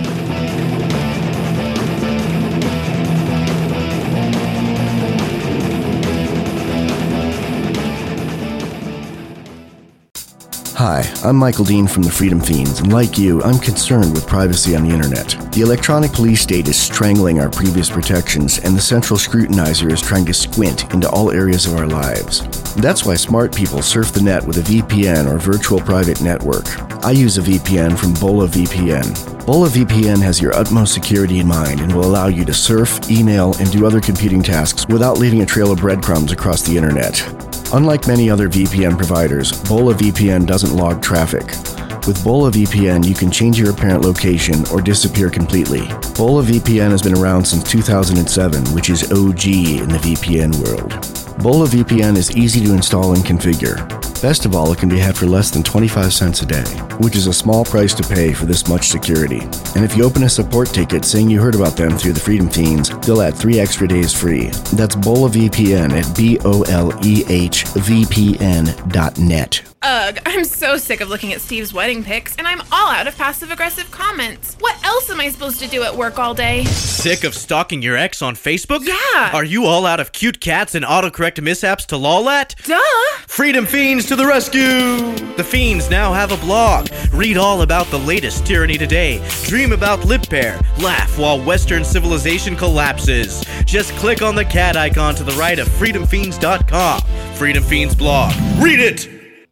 Hi, I'm Michael Dean from the Freedom Fiends, and like you, I'm concerned with privacy on the internet. The electronic police state is strangling our previous protections, and the central scrutinizer is trying to squint into all areas of our lives. That's why smart people surf the net with a V P N or virtual private network. I use a V P N from Bola V P N. Bola V P N has your utmost security in mind and will allow you to surf, email, and do other computing tasks without leaving a trail of breadcrumbs across the internet. Unlike many other V P N providers, Bola V P N doesn't log traffic. With Bola V P N, you can change your apparent location or disappear completely. Bola V P N has been around since two thousand seven, which is O G in the V P N world. Bola V P N is easy to install and configure. Best of all, it can be had for less than twenty-five cents a day, which is a small price to pay for this much security. And if you open a support ticket saying you heard about them through the Freedom Fiends, they'll add three extra days free. That's Bola V P N at B O L E H V P N dot net. Ugh, I'm so sick of looking at Steve's wedding pics, and I'm all out of passive-aggressive comments. What else am I supposed to do at work all day? Sick of stalking your ex on Facebook? Yeah. Are you all out of cute cats and autocorrect mishaps to lol at? Duh. Freedom Fiends to the rescue! The Fiends now have a blog. Read all about the latest tyranny today. Dream about lip pair. Laugh while Western civilization collapses. Just click on the cat icon to the right of freedom fiends dot com. Freedom Fiends blog. Read it!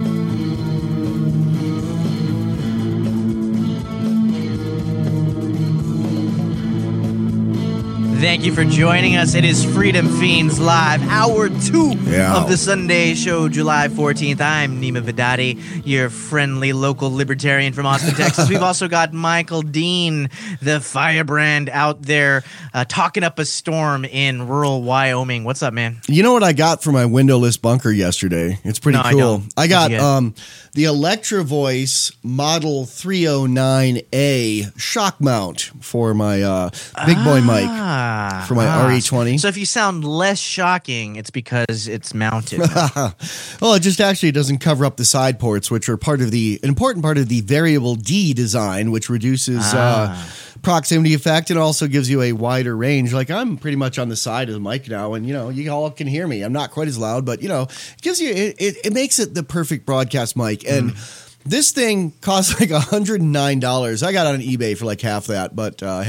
Thank you for joining us. It is Freedom Fiends Live, hour two Yeah. of the Sunday show, July fourteenth. I'm Nima Vidadi, your friendly local libertarian from Austin, Texas. We've also got Michael Dean, the firebrand out there, uh, talking up a storm in rural Wyoming. What's up, man? You know what I got for my windowless bunker yesterday? It's pretty No, I cool. don't. I, What'd got you get? um, the Electro Voice Model three oh nine A shock mount for my uh, big boy mic. Ah, For my ah. R E twenty. So if you sound less shocking, it's because it's mounted. Well, it just actually doesn't cover up the side ports, which are part of the an important part of the variable D design, which reduces Ah. uh, proximity effect and also gives you a wider range. Like I'm pretty much on the side of the mic now, and you know you all can hear me. I'm not quite as loud, but you know it gives you it, it, it makes it the perfect broadcast mic. And this thing costs like one hundred nine dollars. I got it on eBay for like half that, but uh, I had to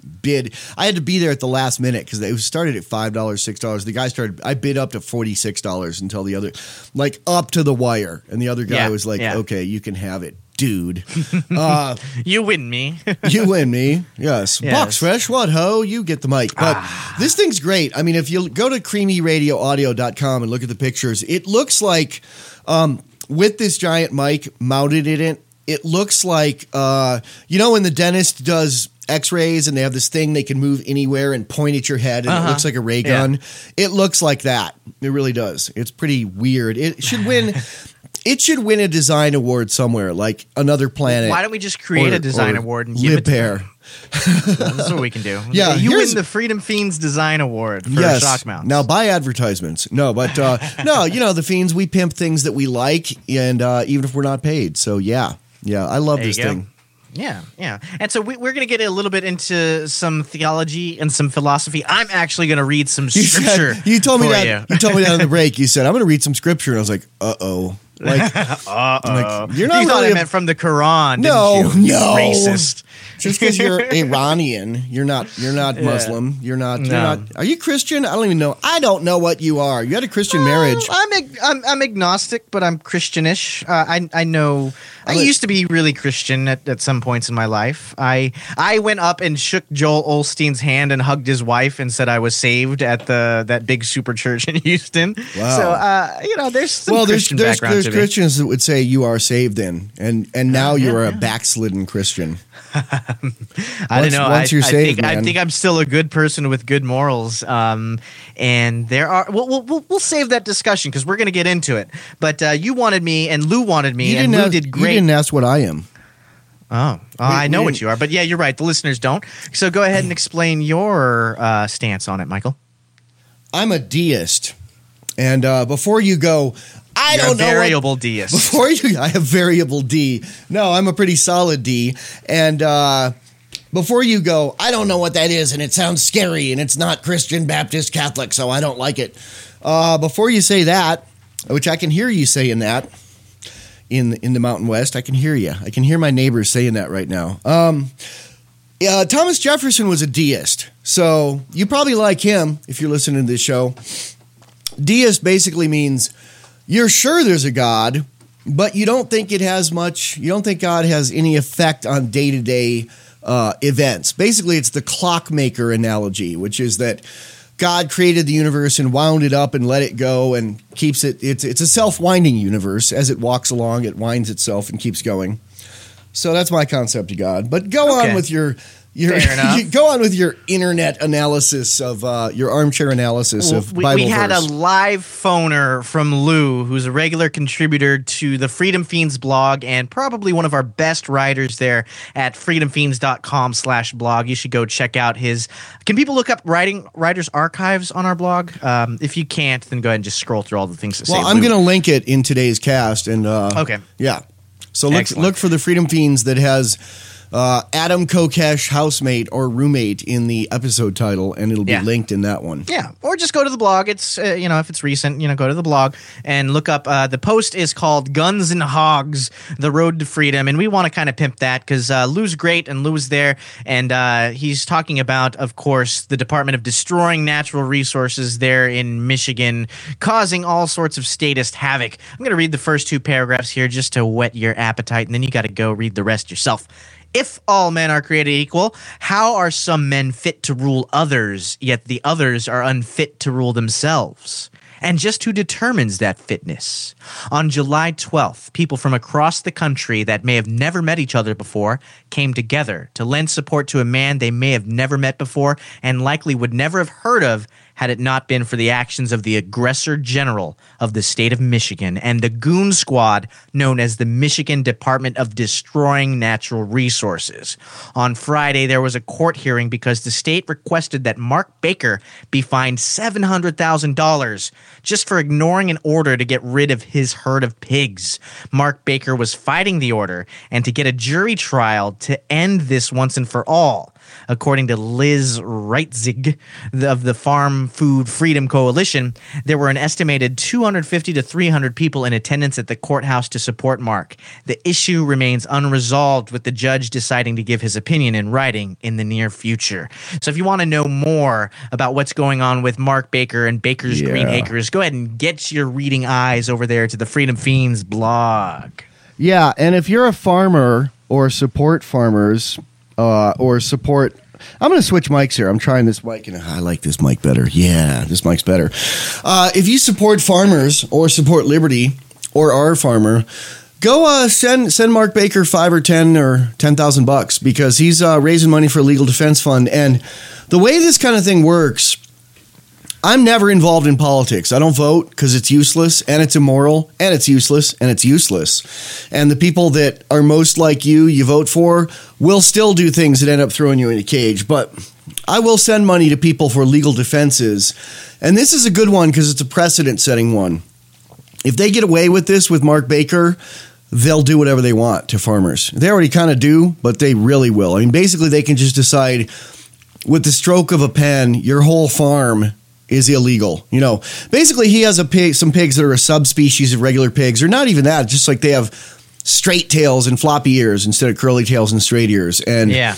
bid. I had to be there at the last minute because it was started at five dollars, six dollars. The guy started, I bid up to forty-six dollars until the other, like up to the wire. And the other guy Yeah, was like, yeah. okay, you can have it, dude. Uh, You win me. you win me. Yes. Yes. Box Fresh, what ho? You get the mic. But this thing's great. I mean, if you go to creamy radio audio dot com and look at the pictures, it looks like um, with this giant mic mounted in it, it looks like, uh, you know, when the dentist does x-rays and they have this thing they can move anywhere and point at your head and Uh-huh. it looks like a ray Yeah. gun. It looks like that. It really does. It's pretty weird. It should win. It should win a design award somewhere, like Another Planet. Why don't we just create or- a design or award and give Lip it to Hair. them? That's what we can do. Yeah, you here's- win the Freedom Fiends Design Award for Yes. shock mounts. Now buy advertisements. No, but uh, no, you know the Fiends. We pimp things that we like, and uh, even if we're not paid. So yeah, yeah, I love There you this go. thing. Yeah, yeah. And so we, we're going to get a little bit into some theology and some philosophy. I'm actually going to read some You scripture. said, you told me for that. You. You told me that on the break. You said I'm going to read some scripture, and I was like, uh oh. Like, Uh-oh. like, you're not you thought really I a- meant from the Quran, No, didn't you? no. Racist. just because you're Iranian, you're not. You're not Yeah. Muslim. You're not. You're No. not. Are you Christian? I don't even know. I don't know what you are. You had a Christian marriage. I'm, ag- I'm I'm agnostic, but I'm Christianish. Uh, I I know. I I'm a- used to be really Christian at, at some points in my life. I I went up and shook Joel Osteen's hand and hugged his wife and said I was saved at the that big super church in Houston. Wow. So uh, you know, there's some Well, there's Christian there's, background there's to me. Christians that would say you are saved then, and and now yeah, you're a yeah. backslidden Christian. I Once- don't know. once I, you're I saved, think, I man. think I'm still a good person with good morals. Um, and there are. We'll we'll, we'll, we'll save that discussion because we're going to get into it. But uh, you wanted me, and Lou wanted me, You and didn't Lou ask, did you great. didn't ask what I am. Oh, oh We- I know we what didn't- you are. But yeah, you're right. The listeners don't. So go ahead and explain your uh, stance on it, Michael. I'm a deist, and uh, before you go, I You're don't a know. what- variable deist. Before you, I have variable D. No, I'm a pretty solid D. And uh, before you go, I don't know what that is, and it sounds scary, and it's not Christian, Baptist, Catholic, so I don't like it. Uh, before you say that, which I can hear you saying that in in the Mountain West, I can hear you. I can hear my neighbors saying that right now. Um, uh, Thomas Jefferson was a deist, so you probably like him if you're listening to this show. Deist basically means you're sure there's a God, but you don't think it has much, you don't think God has any effect on day-to-day uh, events. Basically, it's the clockmaker analogy, which is that God created the universe and wound it up and let it go and keeps it, it's, it's a self-winding universe. As it walks along, it winds itself and keeps going. So that's my concept of God. But go Okay. on with your... Your, Fair enough. you go on with your internet analysis of uh, your armchair analysis of we, Bible we had verse. a live phoner from Lou, who's a regular contributor to the Freedom Fiends blog and probably one of our best writers there at freedomfiends.com slash blog. You should go check out his. Can people look up writing writers archives on our blog? Um, if you can't, then go ahead and just scroll through all the things that say Well, I'm Lou. going to link it in today's cast, and uh, Okay. yeah. So look Excellent. look for the Freedom Fiends that has uh, Adam Kokesh, housemate or roommate in the episode title, and it'll be Yeah. linked in that one. Yeah, or just go to the blog. It's uh, you know, if it's recent, you know, go to the blog and look up. Uh, the post is called "Guns and Hogs: The Road to Freedom," and we want to kind of pimp that because uh, Lou's great and Lou's there, and uh, he's talking about, of course, the Department of destroying natural resources there in Michigan, causing all sorts of statist havoc. I'm going to read the first two paragraphs here just to whet your appetite, and then you got to go read the rest yourself. If all men are created equal, how are some men fit to rule others, yet the others are unfit to rule themselves? And just who determines that fitness? On July twelfth, people from across the country that may have never met each other before came together to lend support to a man they may have never met before and likely would never have heard of had it not been for the actions of the aggressor general of the state of Michigan and the goon squad known as the Michigan Department of Destroying Natural Resources. On Friday, there was a court hearing because the state requested that Mark Baker be fined seven hundred thousand dollars just for ignoring an order to get rid of his herd of pigs. Mark Baker was fighting the order and to get a jury trial to end this once and for all. According to Liz Reitzig of the Farm Food Freedom Coalition, there were an estimated two hundred fifty to three hundred people in attendance at the courthouse to support Mark. The issue remains unresolved, with the judge deciding to give his opinion in writing in the near future. So if you want to know more about what's going on with Mark Baker and Baker's Yeah. Green Acres, go ahead and get your reading eyes over there to the Freedom Fiends blog. Yeah, and if you're a farmer or support farmers uh, or support... I'm going to switch mics here. I'm trying this mic, and I like this mic better. Yeah, this mic's better. Uh, if you support farmers or support Liberty or our farmer, go uh, send send Mark Baker five or ten or ten thousand bucks, because he's uh, raising money for a legal defense fund. And the way this kind of thing works, I'm never involved in politics. I don't vote because it's useless and it's immoral and it's useless and it's useless. And the people that are most like you, you vote for, will still do things that end up throwing you in a cage. But I will send money to people for legal defenses. And this is a good one because it's a precedent-setting one. If they get away with this with Mark Baker, they'll do whatever they want to farmers. They already kind of do, but they really will. I mean, basically, they can just decide with the stroke of a pen, your whole farm is illegal. You know, basically he has a pig, some pigs that are a subspecies of regular pigs, or not even that, just like they have straight tails and floppy ears instead of curly tails and straight ears. And Yeah.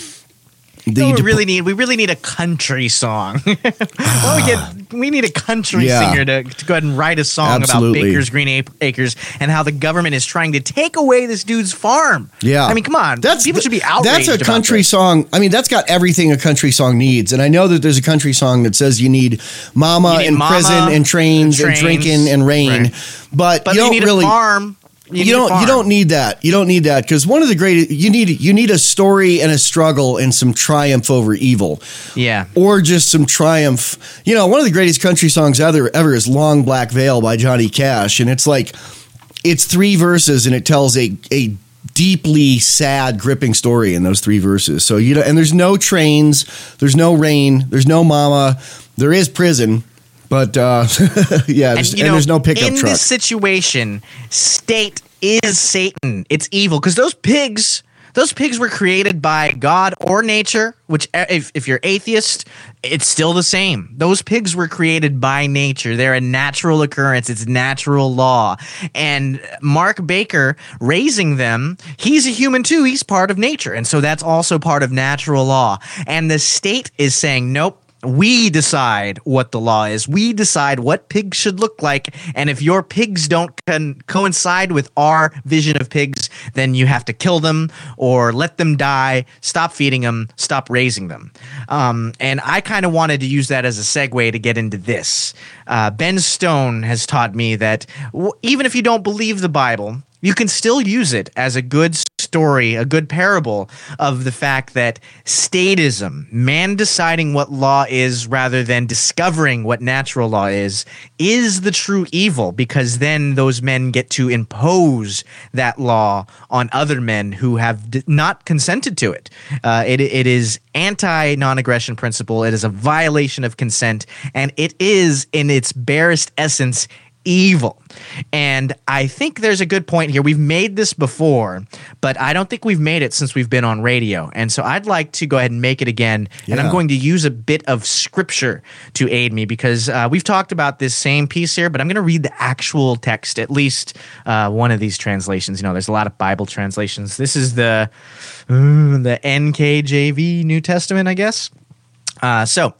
the No, we dep- really need we really need a country song. well, we get we need a country Yeah. singer to, to go ahead and write a song Absolutely. about Baker's Green Ac- Acres and how the government is trying to take away this dude's farm. Yeah. I mean, come on. That's People should be outraged. That's a about country this. song. I mean, that's got everything a country song needs. And I know that there's a country song that says you need mama You need and mama prison and trains and, and trains. drinking and rain. Right. But, But you you don't need really a farm. You, need a don't. farm. You don't need that. You don't need that because one of the great. You need. You need a story and a struggle and some triumph over evil. Yeah. Or just some triumph. You know, one of the greatest country songs ever ever is "Long Black Veil" by Johnny Cash, and it's like it's three verses and it tells a a deeply sad, gripping story in those three verses. So you know, and there's no trains, there's no rain, there's no mama, there is prison. But uh, yeah, there's, and, you know, there's no pickup in truck. this situation, state is Satan. It's evil because those pigs, those pigs were created by God or nature. Which, if, if you're atheist, it's still the same. Those pigs were created by nature. They're a natural occurrence. It's natural law. And Mark Baker raising them, he's a human too. He's part of nature, and so that's also part of natural law. And the state is saying, nope. We decide what the law is. We decide what pigs should look like. And if your pigs don't con- coincide with our vision of pigs, then you have to kill them or let them die, stop feeding them, stop raising them. Um, and I kind of wanted to use that as a segue to get into this. Uh, Ben Stone has taught me that w- even if you don't believe the Bible, you can still use it as a good story, a good parable of the fact that statism, man deciding what law is rather than discovering what natural law is, is the true evil, because then those men get to impose that law on other men who have d- not consented to it. Uh, it. It is anti-non-aggression principle. It is a violation of consent, and it is, in its barest essence, evil. And I think there's a good point here. We've made this before, but I don't think we've made it since we've been on radio. And so I'd like to go ahead and make it again. Yeah. And I'm going to use a bit of scripture to aid me because uh, we've talked about this same piece here, but I'm going to read the actual text, at least uh, one of these translations. You know, there's a lot of Bible translations. This is the, uh, the N K J V New Testament, I guess. Uh, so,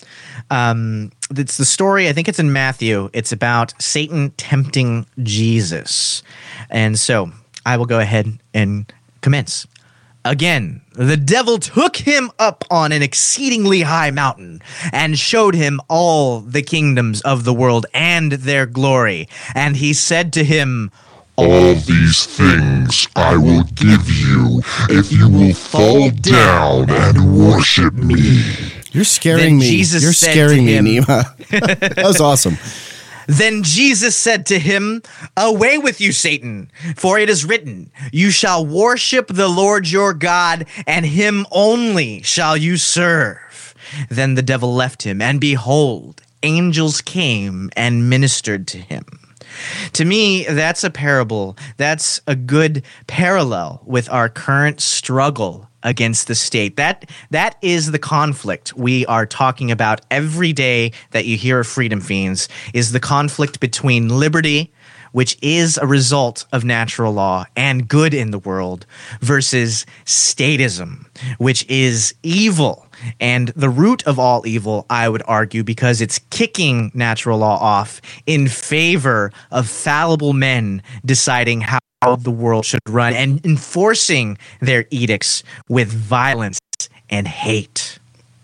um, it's the story, I think it's in Matthew. It's about Satan tempting Jesus. And so I will go ahead and commence. Again, the devil took him up on an exceedingly high mountain and showed him all the kingdoms of the world and their glory. And he said to him, all these things I will give you if you will fall down and worship me. You're scaring Then me. Jesus You're said scaring to me, him- Nima. That was awesome. Then Jesus said to him, away with you, Satan, for it is written, you shall worship the Lord your God, and him only shall you serve. Then the devil left him, and behold, angels came and ministered to him. To me, that's a parable. That's a good parallel with our current struggle against the state. That that is the conflict we are talking about every day that you hear of Freedom Fiends, is the conflict between liberty, which is a result of natural law and good in the world, versus statism, which is evil. And the root of all evil, I would argue, because it's kicking natural law off in favor of fallible men deciding how the world should run and enforcing their edicts with violence and hate.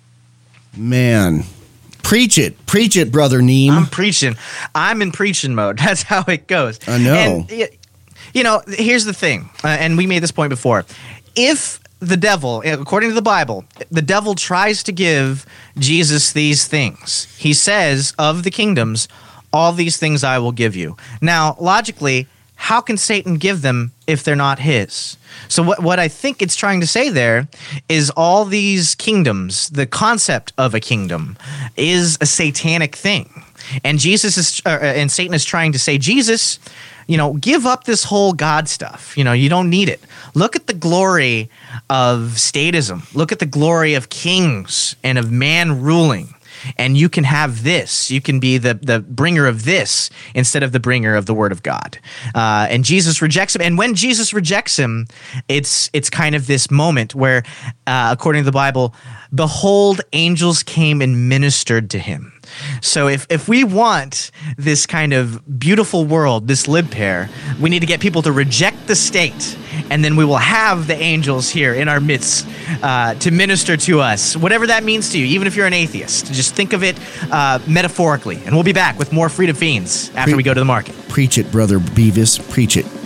Man. Preach it. Preach it, Brother Neem. I'm preaching. I'm in preaching mode. That's how it goes. I know. And, you know, here's the thing, uh, and we made this point before. If the devil, according to the Bible, the devil tries to give Jesus these things, he says, of the kingdoms, all these things I will give you. Now, logically, how can Satan give them if they're not his? So what what I think it's trying to say there is all these kingdoms, the concept of a kingdom, is a satanic thing. And Jesus is uh, and Satan is trying to say, Jesus, you know, give up this whole God stuff. You know, you don't need it. Look at the glory of statism. Look at the glory of kings and of man ruling. And you can have this. You can be the, the bringer of this instead of the bringer of the word of God. Uh, and Jesus rejects him. And when Jesus rejects him, it's it's kind of this moment where, uh, according to the Bible, behold, angels came and ministered to him. So if, if we want this kind of beautiful world, this lib pair, we need to get people to reject the state, and then we will have the angels here in our midst uh, to minister to us, whatever that means to you, even if you're an atheist. Just think of it uh, metaphorically. And we'll be back with more Freedom Fiends after Pre- we go to the market. Preach it, Brother Beavis. Preach it.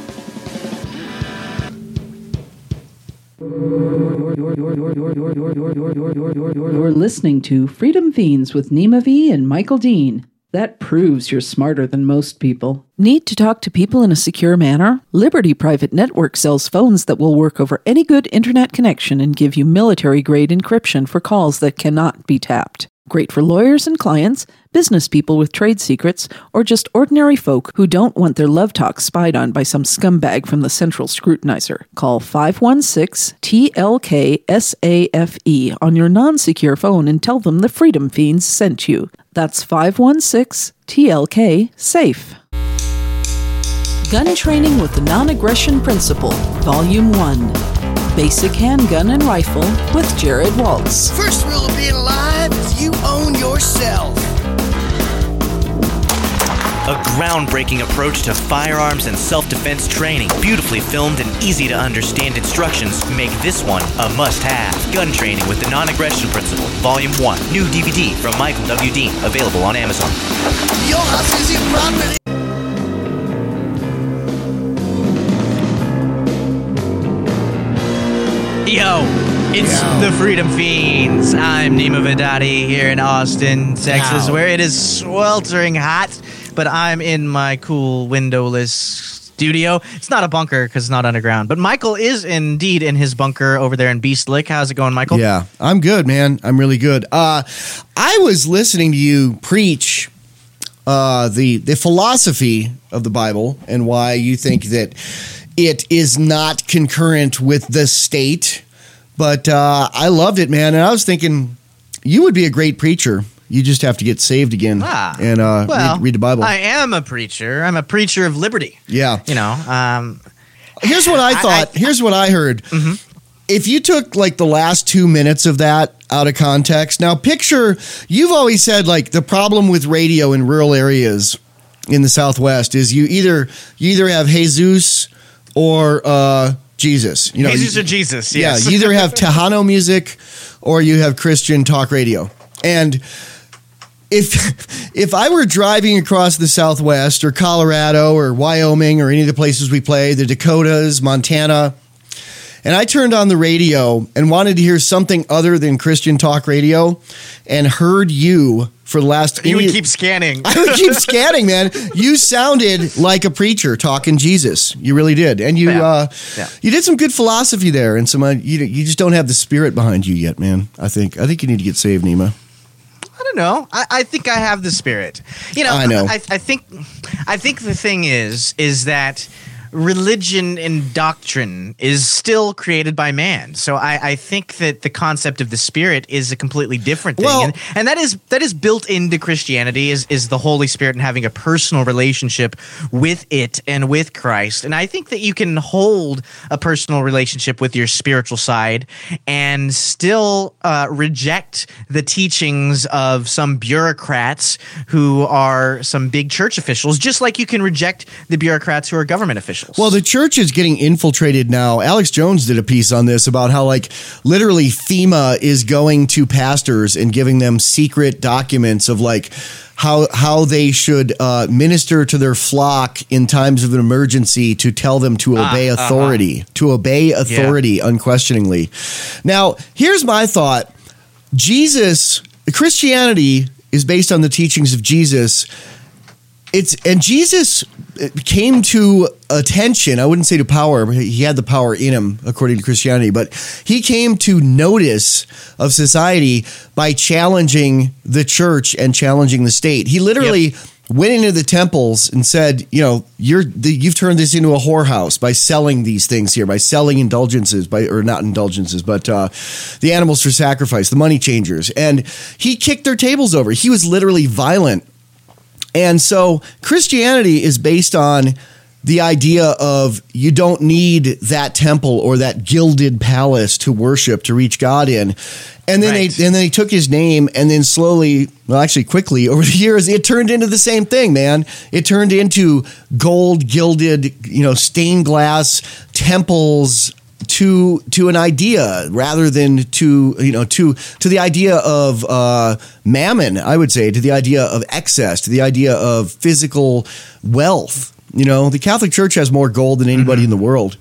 You're listening to Freedom Fiends with Nima V and Michael Dean. That proves you're smarter than most people. Need to talk to people in a secure manner? Liberty Private Network sells phones that will work over any good internet connection and give you military-grade encryption for calls that cannot be tapped. Great for lawyers and clients, business people with trade secrets, or just ordinary folk who don't want their love talk spied on by some scumbag from the Central Scrutinizer. Call five one six T L K S A F E on your non-secure phone and tell them the Freedom Fiends sent you. That's five one six T L K SAFE. Gun Training with the Non-Aggression Principle, Volume one. Basic Handgun and Rifle with Jared Waltz. First rule of being alive is you own yourself. A groundbreaking approach to firearms and self-defense training. Beautifully filmed and easy to understand instructions make this one a must-have. Gun Training with the Non-Aggression Principle, Volume one. New D V D from Michael W. Dean, available on Amazon. Your house is your property. Yo, it's Yo. the Freedom Fiends. I'm Nima Vidati here in Austin, Texas, Wow. where it is sweltering hot, but I'm in my cool windowless studio. It's not a bunker because it's not underground, but Michael is indeed in his bunker over there in Beast Lick. How's it going, Michael? Yeah, I'm good, man. I'm really good. Uh, I was listening to you preach uh, the the philosophy of the Bible and why you think that it is not concurrent with the state, but uh, I loved it, man. And I was thinking you would be a great preacher. You just have to get saved again Ah, and uh, well, read, read the Bible. I am a preacher. I'm a preacher of liberty. Yeah. You know, um, Here's what I thought. I, I, Here's what I heard. Mm-hmm. If you took like the last two minutes of that out of context, now picture, you've always said like the problem with radio in rural areas in the Southwest is you either you either have Jesus or uh, Jesus. You know, Jesus you, or Jesus, yes. Yeah, you either have Tejano music or you have Christian talk radio. And if if I were driving across the Southwest or Colorado or Wyoming or any of the places we play, the Dakotas, Montana, and I turned on the radio and wanted to hear something other than Christian talk radio and heard you for the last... You would keep scanning. I would keep scanning, man. You sounded like a preacher talking Jesus. You really did. And you yeah. Uh, yeah. you did some good philosophy there. And some uh, you, you just don't have the spirit behind you yet, man. I think I think you need to get saved, Nima. I don't know. I, I think I have the spirit. You know, I know. I, I think, I think the thing is, is that religion and doctrine is still created by man. So I, I think that the concept of the spirit is a completely different thing. Well- and, and that is that is built into Christianity is, is the Holy Spirit and having a personal relationship with it and with Christ. And I think that you can hold a personal relationship with your spiritual side and still uh, reject the teachings of some bureaucrats who are some big church officials, just like you can reject the bureaucrats who are government officials. Well, the church is getting infiltrated now. Alex Jones did a piece on this about how, like, literally FEMA is going to pastors and giving them secret documents of, like, how how they should uh, minister to their flock in times of an emergency to tell them to Ah, obey authority, uh-huh. to obey authority Yeah. unquestioningly. Now, here's my thought. Jesus, Christianity is based on the teachings of Jesus. It's and Jesus came to attention. I wouldn't say to power, but he had the power in him, according to Christianity. But he came to notice of society by challenging the church and challenging the state. He literally Yep. went into the temples and said, "You know, you're the, you've turned this into a whorehouse by selling these things here, by selling indulgences, by or not indulgences, but uh, the animals for sacrifice, the money changers." And he kicked their tables over. He was literally violent. And so Christianity is based on the idea of you don't need that temple or that gilded palace to worship, to reach God in. And then Right. they and then they took his name and then slowly, well, actually quickly over the years, it turned into the same thing, man. It turned into gold gilded, you know, stained glass temples to to an idea rather than to you know to to the idea of uh, mammon, I would say, to the idea of excess, to the idea of physical wealth. You know, the Catholic Church has more gold than anybody in the world.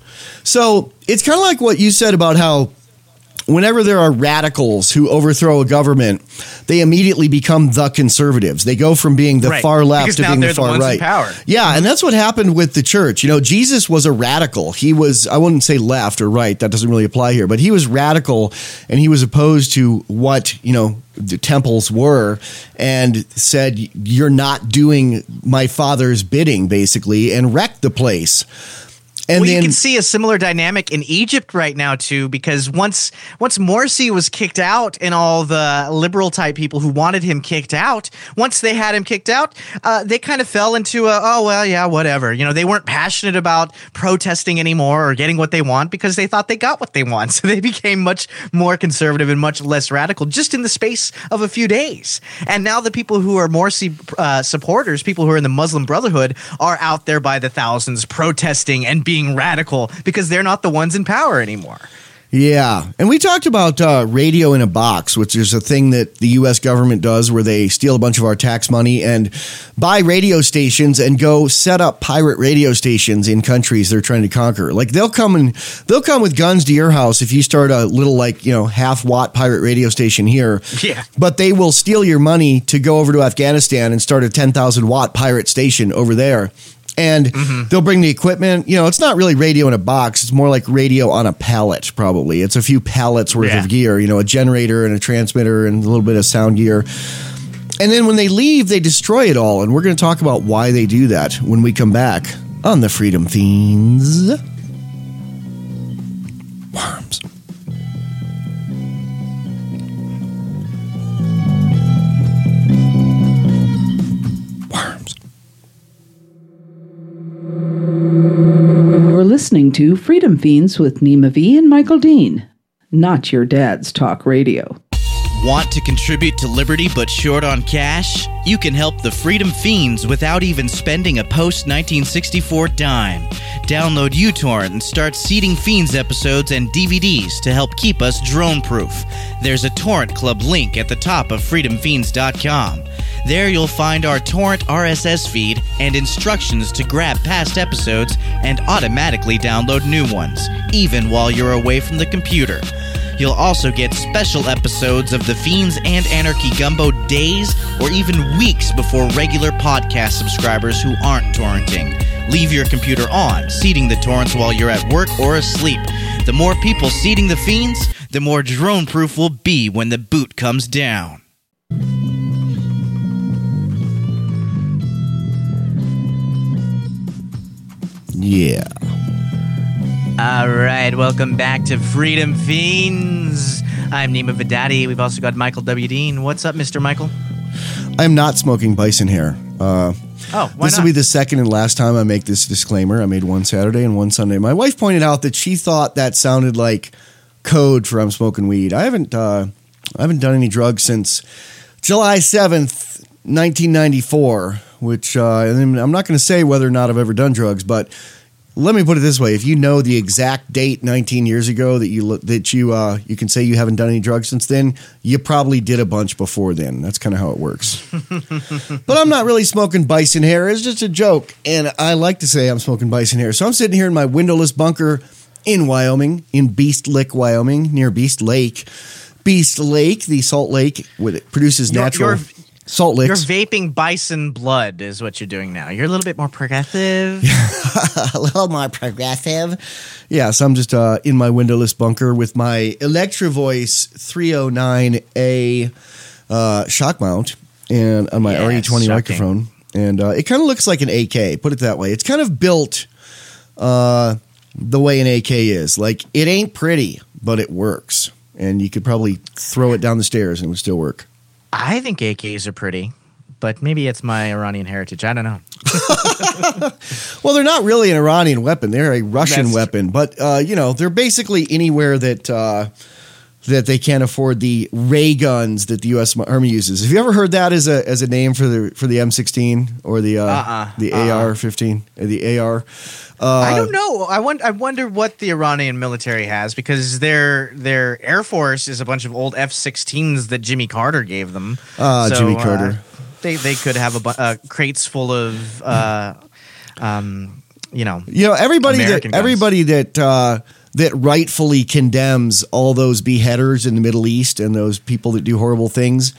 So it's kind of like what you said about how whenever there are radicals who overthrow a government, they immediately become the conservatives. They go from being the Right. far left Because to now being they're the the far ones in right. power. Yeah, and that's what happened with the church. You know, Jesus was a radical. He was, I wouldn't say left or right. That doesn't really apply here. But he was radical, and he was opposed to what, you know, the temples were, and said, "You're not doing my father's bidding," basically, and wrecked the place. And well, then you can see a similar dynamic in Egypt right now too, because once once Morsi was kicked out and all the liberal type people who wanted him kicked out, once they had him kicked out, uh, they kind of fell into a, oh well, yeah, whatever. You know, they weren't passionate about protesting anymore or getting what they want because they thought they got what they want. So they became much more conservative and much less radical just in the space of a few days. And now the people who are Morsi uh, supporters, people who are in the Muslim Brotherhood, are out there by the thousands protesting and being radical because they're not the ones in power anymore. Yeah. And we talked about uh, radio in a box, which is a thing that the U S government does where they steal a bunch of our tax money and buy radio stations and go set up pirate radio stations in countries they're trying to conquer. Like they'll come and they'll come with guns to your house if you start a little like, you know, half watt pirate radio station here. Yeah. But they will steal your money to go over to Afghanistan and start a ten thousand watt pirate station over there. And Mm-hmm. they'll bring the equipment. You know, it's not really radio in a box. It's more like radio on a pallet, probably. It's a few pallets worth Yeah. of gear, you know, a generator and a transmitter and a little bit of sound gear. And then when they leave, they destroy it all. And we're going to talk about why they do that when we come back on the Freedom Fiends. Worms. Worms. We're listening to Freedom Fiends with Nima V and Michael Dean. Not your dad's talk radio. Want to contribute to Liberty but short on cash? You can help the Freedom Fiends without even spending a post nineteen sixty-four dime. Download uTorrent and start seeding Fiends episodes and D V Ds to help keep us drone-proof. There's a Torrent Club link at the top of freedom fiends dot com. There you'll find our torrent R S S feed and instructions to grab past episodes and automatically download new ones, even while you're away from the computer. You'll also get special episodes of The Fiends and Anarchy Gumbo days or even weeks before regular podcast subscribers who aren't torrenting. Leave your computer on, seeding the torrents while you're at work or asleep. The more people seeding The Fiends, the more drone-proof we'll be when the boot comes down. Yeah. All right, welcome back to Freedom Fiends. I'm Nima Vidadi. We've also got Michael W. Dean. What's up, Mister Michael? I'm not smoking bison hair. Uh, oh, why this not? will be the second and last time I make this disclaimer. I made one Saturday and one Sunday. My wife pointed out that she thought that sounded like code for I'm smoking weed. I haven't, uh, I haven't done any drugs since July seventh, nineteen ninety-four, which uh, and I'm not going to say whether or not I've ever done drugs, but let me put it this way: if you know the exact date nineteen years ago that you that you uh, you can say you haven't done any drugs since then, you probably did a bunch before then. That's kind of how it works. But I'm not really smoking bison hair. It's just a joke, and I like to say I'm smoking bison hair. So I'm sitting here in my windowless bunker in Wyoming, in Beast Lick, Wyoming, near Beast Lake. Beast Lake, the salt lake, it produces natural. You're, you're, Salt licks. You're vaping bison blood is what you're doing now. You're a little bit more progressive. A little more progressive. Yeah, so I'm just uh, in my windowless bunker with my Electro Voice three oh nine A uh, shock mount and on my Yes, R E twenty shocking. microphone. And uh, it kind of looks like an A K, put it that way. It's kind of built uh, the way an A K is. Like, it ain't pretty, but it works. And you could probably throw it down the stairs and it would still work. I think A Ks are pretty, but maybe it's my Iranian heritage. I don't know. Well, they're not really an Iranian weapon. They're a Russian That's weapon. But, uh, you know, they're basically anywhere that uh, that they can't afford the ray guns that the U S Army uses. Have you ever heard that as a as a name for the for the M sixteen or the uh, Uh-uh. the Uh-uh. A R fifteen? Uh, the A R? Uh, I don't know. I wonder, I wonder what the Iranian military has, because their their Air Force is a bunch of old F sixteens that Jimmy Carter gave them. Ah, So, Jimmy uh, Carter. they they could have a bu- uh, crates full of, uh, um, you know, You know, everybody American that guns. everybody that uh, that rightfully condemns all those beheaders in the Middle East and those people that do horrible things,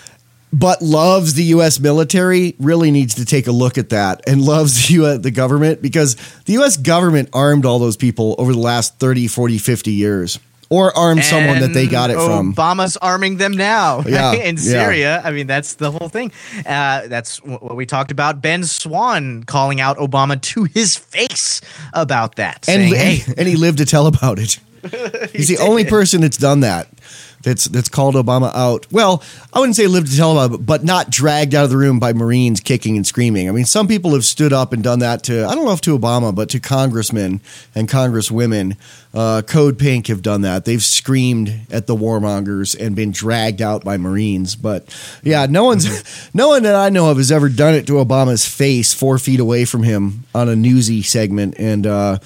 but loves the U S military, really needs to take a look at that and loves the, U S, the government, because the U S government armed all those people over the last thirty, forty, fifty years, or armed someone that they got it from. Obama's arming them now Yeah, in yeah. Syria. I mean, that's the whole thing. Uh, that's what we talked about. Ben Swan calling out Obama to his face about that, And, saying, "Hey, and he lived to tell about it. He's the only person that's done that. That's that's called Obama out. Well, I wouldn't say lived to tell about it, but not dragged out of the room by Marines kicking and screaming. I mean, some people have stood up and done that to, I don't know if to Obama, but to congressmen and congresswomen. Uh, Code Pink have done that. They've screamed at the warmongers and been dragged out by Marines. But yeah, no one's no one that I know of has ever done it to Obama's face four feet away from him on a newsy segment. And uh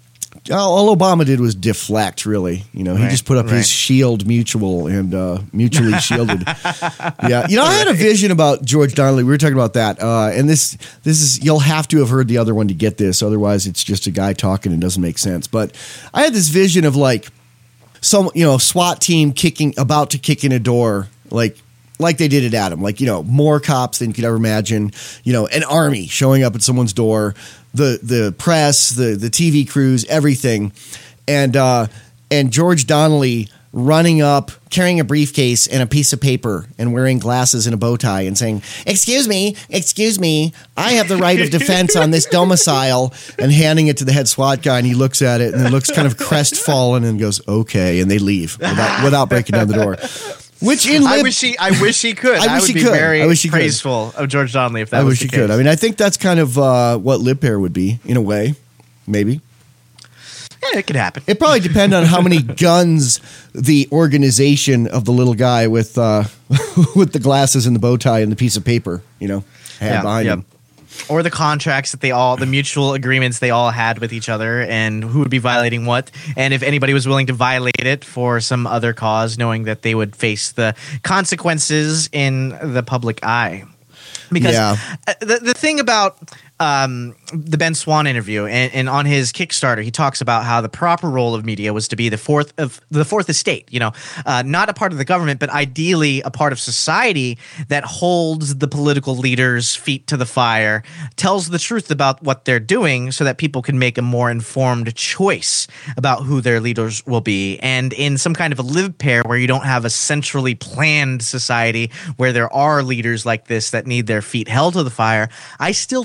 all Obama did was deflect, really. You know, he Right, just put up right. his shield mutual and uh, mutually shielded. Yeah. You know, I had a vision about George Donnelly. We were talking about that. Uh, and this this is, you'll have to have heard the other one to get this. Otherwise, it's just a guy talking and doesn't make sense. But I had this vision of like some, you know, SWAT team kicking, about to kick in a door, like, like they did at Adam, like, you know, more cops than you could ever imagine, you know, an army showing up at someone's door, the the press, the the T V crews, everything. And uh, and George Donnelly running up, carrying a briefcase and a piece of paper and wearing glasses and a bow tie and saying, "Excuse me, excuse me, I have the right of defense on this domicile," and handing it to the head SWAT guy, and he looks at it and then looks kind of crestfallen and goes, "Okay," and they leave without, without breaking down the door. Which in I lib- wish he, I wish he could. I wish would he be could. very I wish he could. praiseful of George Donnelly if that I was wish the you case. could. I mean, I think that's kind of uh, what lip hair would be in a way, maybe. Yeah, it could happen. It probably depends on how many guns the organization of the little guy with uh, with the glasses and the bow tie and the piece of paper, you know, had Yeah, behind yep. him. Or the contracts that they all, the mutual agreements they all had with each other, and who would be violating what, and if anybody was willing to violate it for some other cause, knowing that they would face the consequences in the public eye. Because Yeah. uh, the the thing about um, the Ben Swan interview, and, and on his Kickstarter, he talks about how the proper role of media was to be the fourth of the fourth estate. You know, uh, not a part of the government, but ideally a part of society that holds the political leaders' feet to the fire, tells the truth about what they're doing, so that people can make a more informed choice about who their leaders will be. And in some kind of a live pair where you don't have a centrally planned society where there are leaders like this that need their feet held to the fire, I still think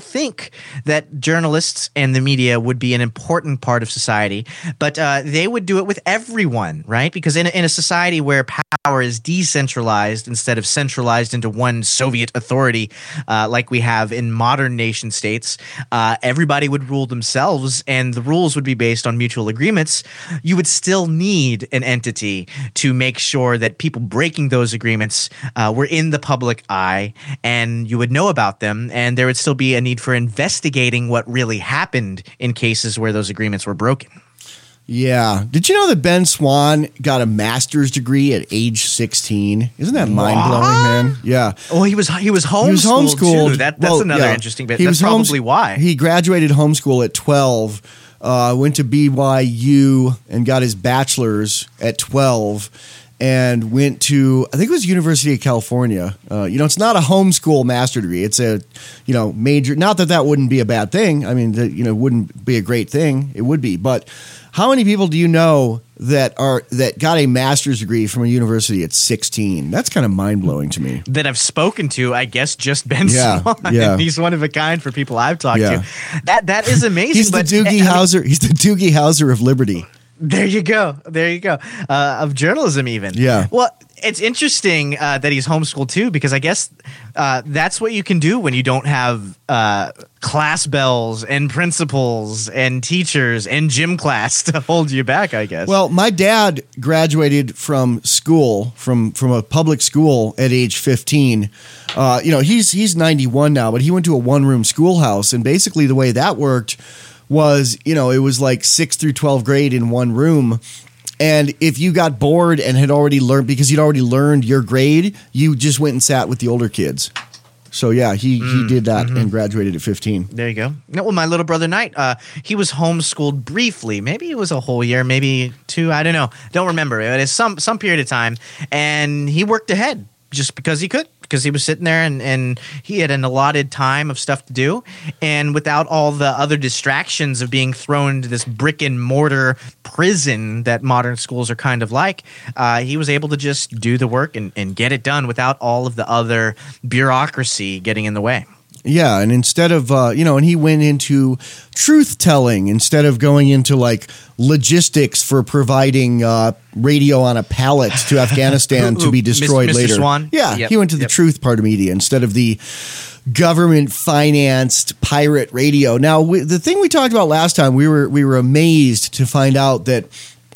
spoke that journalists and the media would be an important part of society, but uh, they would do it with everyone, right? Because in a, in a society where power is decentralized instead of centralized into one Soviet authority, uh, like we have in modern nation states, uh, everybody would rule themselves, and the rules would be based on mutual agreements. You would still need an entity to make sure that people breaking those agreements uh, were in the public eye, and you would know about them, and there would still be a need for investigating what really happened in cases where those agreements were broken. Yeah. Did you know that Ben Swan got a master's degree at age sixteen? Isn't that mind blowing, man? Yeah. Oh, he was he was homeschooled. He was homeschooled. Too. That, that's well, another yeah. interesting bit. He That's was homes- probably why. He graduated homeschool at twelve, uh, went to B Y U and got his bachelor's at twelve, and went to, I think it was University of California. Uh, you know, it's not a homeschool master degree. It's a, you know, major, not that that wouldn't be a bad thing. I mean, that, you know, wouldn't be a great thing. It would be. But how many people do you know that are, that got a master's degree from a university at sixteen? That's kind of mind blowing to me. That I've spoken to, I guess, just Ben Yeah, Swan. yeah. He's one of a kind for people I've talked Yeah. to. That That is amazing. He's the but, Doogie I mean, Howser. He's the Doogie Howser of Liberty. There you go. There you go. Uh, of journalism, even. Yeah. Well, it's interesting uh, that he's homeschooled too, because I guess uh, that's what you can do when you don't have uh, class bells and principals and teachers and gym class to hold you back, I guess. Well, my dad graduated from school, from from a public school at age fifteen. Uh, you know, he's he's ninety-one now, but he went to a one-room schoolhouse, and basically the way that worked was, you know, it was like sixth through twelfth grade in one room. And if you got bored and had already learned, because you'd already learned your grade, you just went and sat with the older kids. So, yeah, he, Mm, he did that mm-hmm. and graduated at fifteen. There you go. No, well, my little brother Knight, uh, he was homeschooled briefly. Maybe it was a whole year, maybe two. I don't know. Don't remember. It was some some period of time, and he worked ahead just because he could, because he was sitting there and, and he had an allotted time of stuff to do. And without all the other distractions of being thrown into this brick and mortar prison that modern schools are kind of like, uh, he was able to just do the work and, and get it done without all of the other bureaucracy getting in the way. Yeah, and instead of, uh, you know, and he went into truth telling instead of going into like logistics for providing uh, radio on a pallet to Afghanistan to be destroyed Mister later. Swan? Yeah, Yep, he went to the yep. truth part of media instead of the government financed pirate radio. Now, we, the thing we talked about last time, we were we were amazed to find out that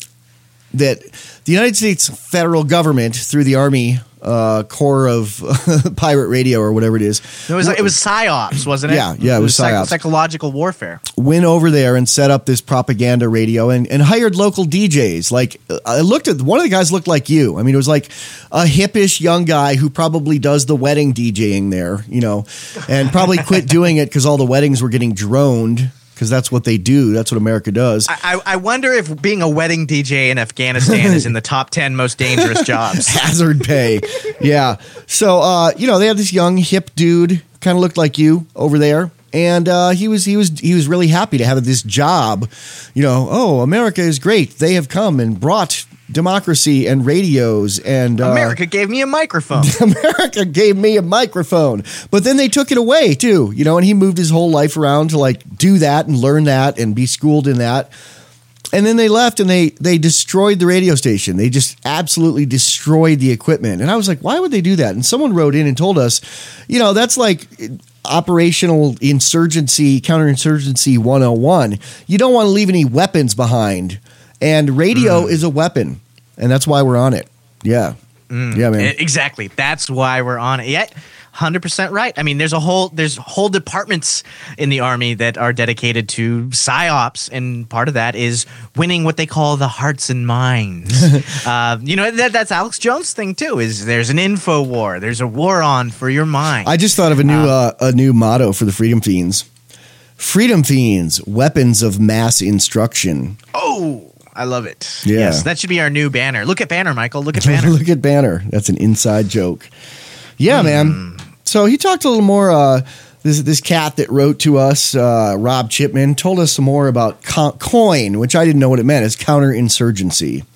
that the United States federal government through the Army uh, Corps of Pirate Radio or whatever it is. It was it was PsyOps, wasn't it? Yeah, yeah, it was psych- PsyOps. psychological warfare. Went over there and set up this propaganda radio and, and hired local D Js. Like, I looked at one of the guys looked like you. I mean, it was like a hippish young guy who probably does the wedding DJing there, you know, and probably quit doing it because all the weddings were getting droned. Because that's what they do. That's what America does. I, I wonder if being a wedding D J in Afghanistan is in the top ten most dangerous jobs. Hazard pay. Yeah. So, uh, you know, they had this young hip dude, kind of looked like you over there. And uh, he was he was he was really happy to have this job. You know, oh, America is great. They have come and brought democracy and radios and uh, America gave me a microphone. America gave me a microphone, but then they took it away too. You know, and he moved his whole life around to like do that and learn that and be schooled in that. And then they left and they they destroyed the radio station. They just absolutely destroyed the equipment. And I was like, why would they do that? And someone wrote in and told us, you know, that's like operational insurgency, counterinsurgency one oh one. You don't want to leave any weapons behind. And radio mm. is a weapon. And that's why we're on it. Yeah. Mm. Yeah, man. Exactly. That's why we're on it. Yeah. one hundred percent right. I mean, there's a whole there's whole departments in the Army that are dedicated to PsyOps, and part of that is winning what they call the hearts and minds. uh, you know, that, that's Alex Jones' thing too. Is there's an info war. There's a war on for your mind. I just thought of a new uh, uh, a new motto for the Freedom Fiends. Freedom Fiends, weapons of mass instruction. Oh, I love it. Yeah. Yes, that should be our new banner. Look at Banner, Michael. Look at Banner. Look at Banner. That's an inside joke. Yeah, Mm. man. So he talked a little more. Uh, this this cat that wrote to us, uh, Rob Chipman, told us some more about co- COIN, which I didn't know what it meant. It's counterinsurgency.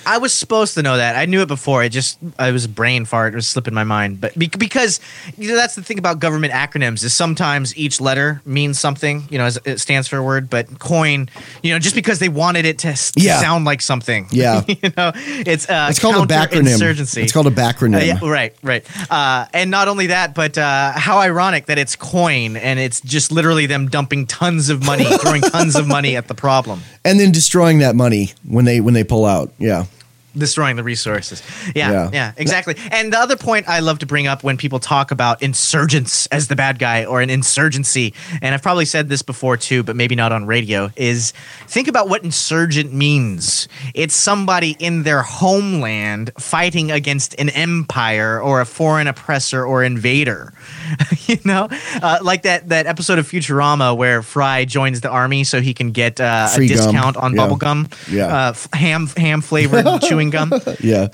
I was supposed to know that. I knew it before. It just, it was a brain fart. It was slipping my mind. But be- because, you know, that's the thing about government acronyms is sometimes each letter means something, you know, as it stands for a word. But coin, you know, just because they wanted it to, s- to Yeah. sound like something. Yeah. you know, it's uh, It's called a backronym. counterinsurgency. It's called a backronym. Uh, yeah, right, right. Uh, and not only that, but uh, how ironic that it's coin and it's just literally them dumping tons of money, throwing tons of money at the problem. And then destroying that money when they when they pull out. Yeah. Destroying the resources. Yeah, Yeah. yeah, exactly. And the other point I love to bring up when people talk about insurgents as the bad guy or an insurgency, and I've probably said this before too, but maybe not on radio, is think about what insurgent means. It's somebody in their homeland fighting against an empire or a foreign oppressor or invader. you know? Uh, like that, that episode of Futurama where Fry joins the army so he can get uh, a Free gum. discount on Yeah. bubble gum. Yeah. Uh, f- ham ham flavored chewing gum. Yeah.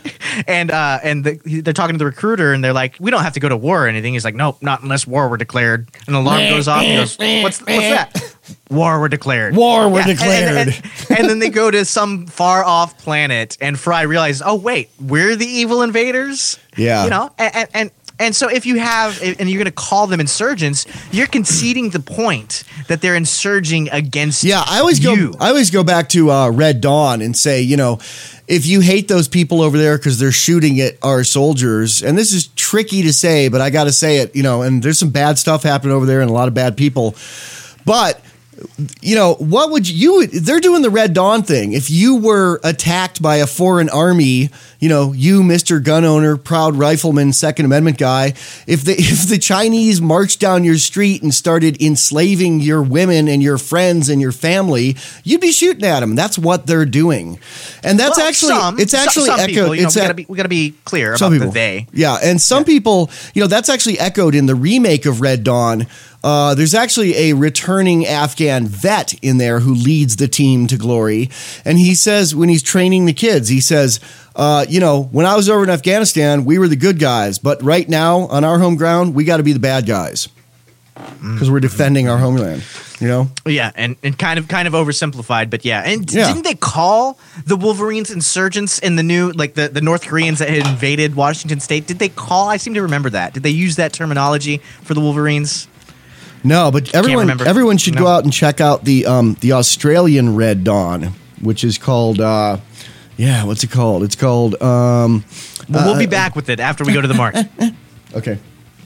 and uh, and the, they're talking to the recruiter, and they're like, "We don't have to go to war or anything." He's like, "Nope, not unless war were declared." And the alarm goes off. He goes, "What's what's that?" War were declared. War were Yeah, and- declared. And, and, and then they go to some far off planet, and Fry realizes, "Oh wait, we're the evil invaders." Yeah. you know, and. and, and And so if you have, and you're going to call them insurgents, you're conceding the point that they're insurging against Yeah, I always you. go. I always go back to uh, Red Dawn and say, you know, if you hate those people over there because they're shooting at our soldiers, and this is tricky to say, but I got to say it, you know, and there's some bad stuff happening over there and a lot of bad people, but. You know, what would you, they're doing the Red Dawn thing. If you were attacked by a foreign army, you know, you, Mister Gun Owner, proud rifleman, Second Amendment guy, if the, if the Chinese marched down your street and started enslaving your women and your friends and your family, you'd be shooting at them. That's what they're doing. And that's Well, actually, some, it's actually some, some echoed. people, you know, it's we a- gotta be we gotta be clear some about people. the they. Yeah, and some people, you know, that's actually echoed in the remake of Red Dawn. Uh, there's actually a returning Afghan vet in there who leads the team to glory. And he says, when he's training the kids, he says, uh, you know, when I was over in Afghanistan, we were the good guys. But right now, on our home ground, we got to be the bad guys because we're defending our homeland, you know? Yeah, and, and kind of kind of oversimplified, but yeah. And Yeah. didn't they call the Wolverines insurgents in the new, like the, the North Koreans that had invaded Washington State? Did they call? I seem to remember that. Did they use that terminology for the Wolverines? No, but everyone remember. everyone should No. go out and check out the um, the Australian Red Dawn, which is called uh, yeah, what's it called? It's called um, Well, we'll uh, be back with it after we go to the market. Okay.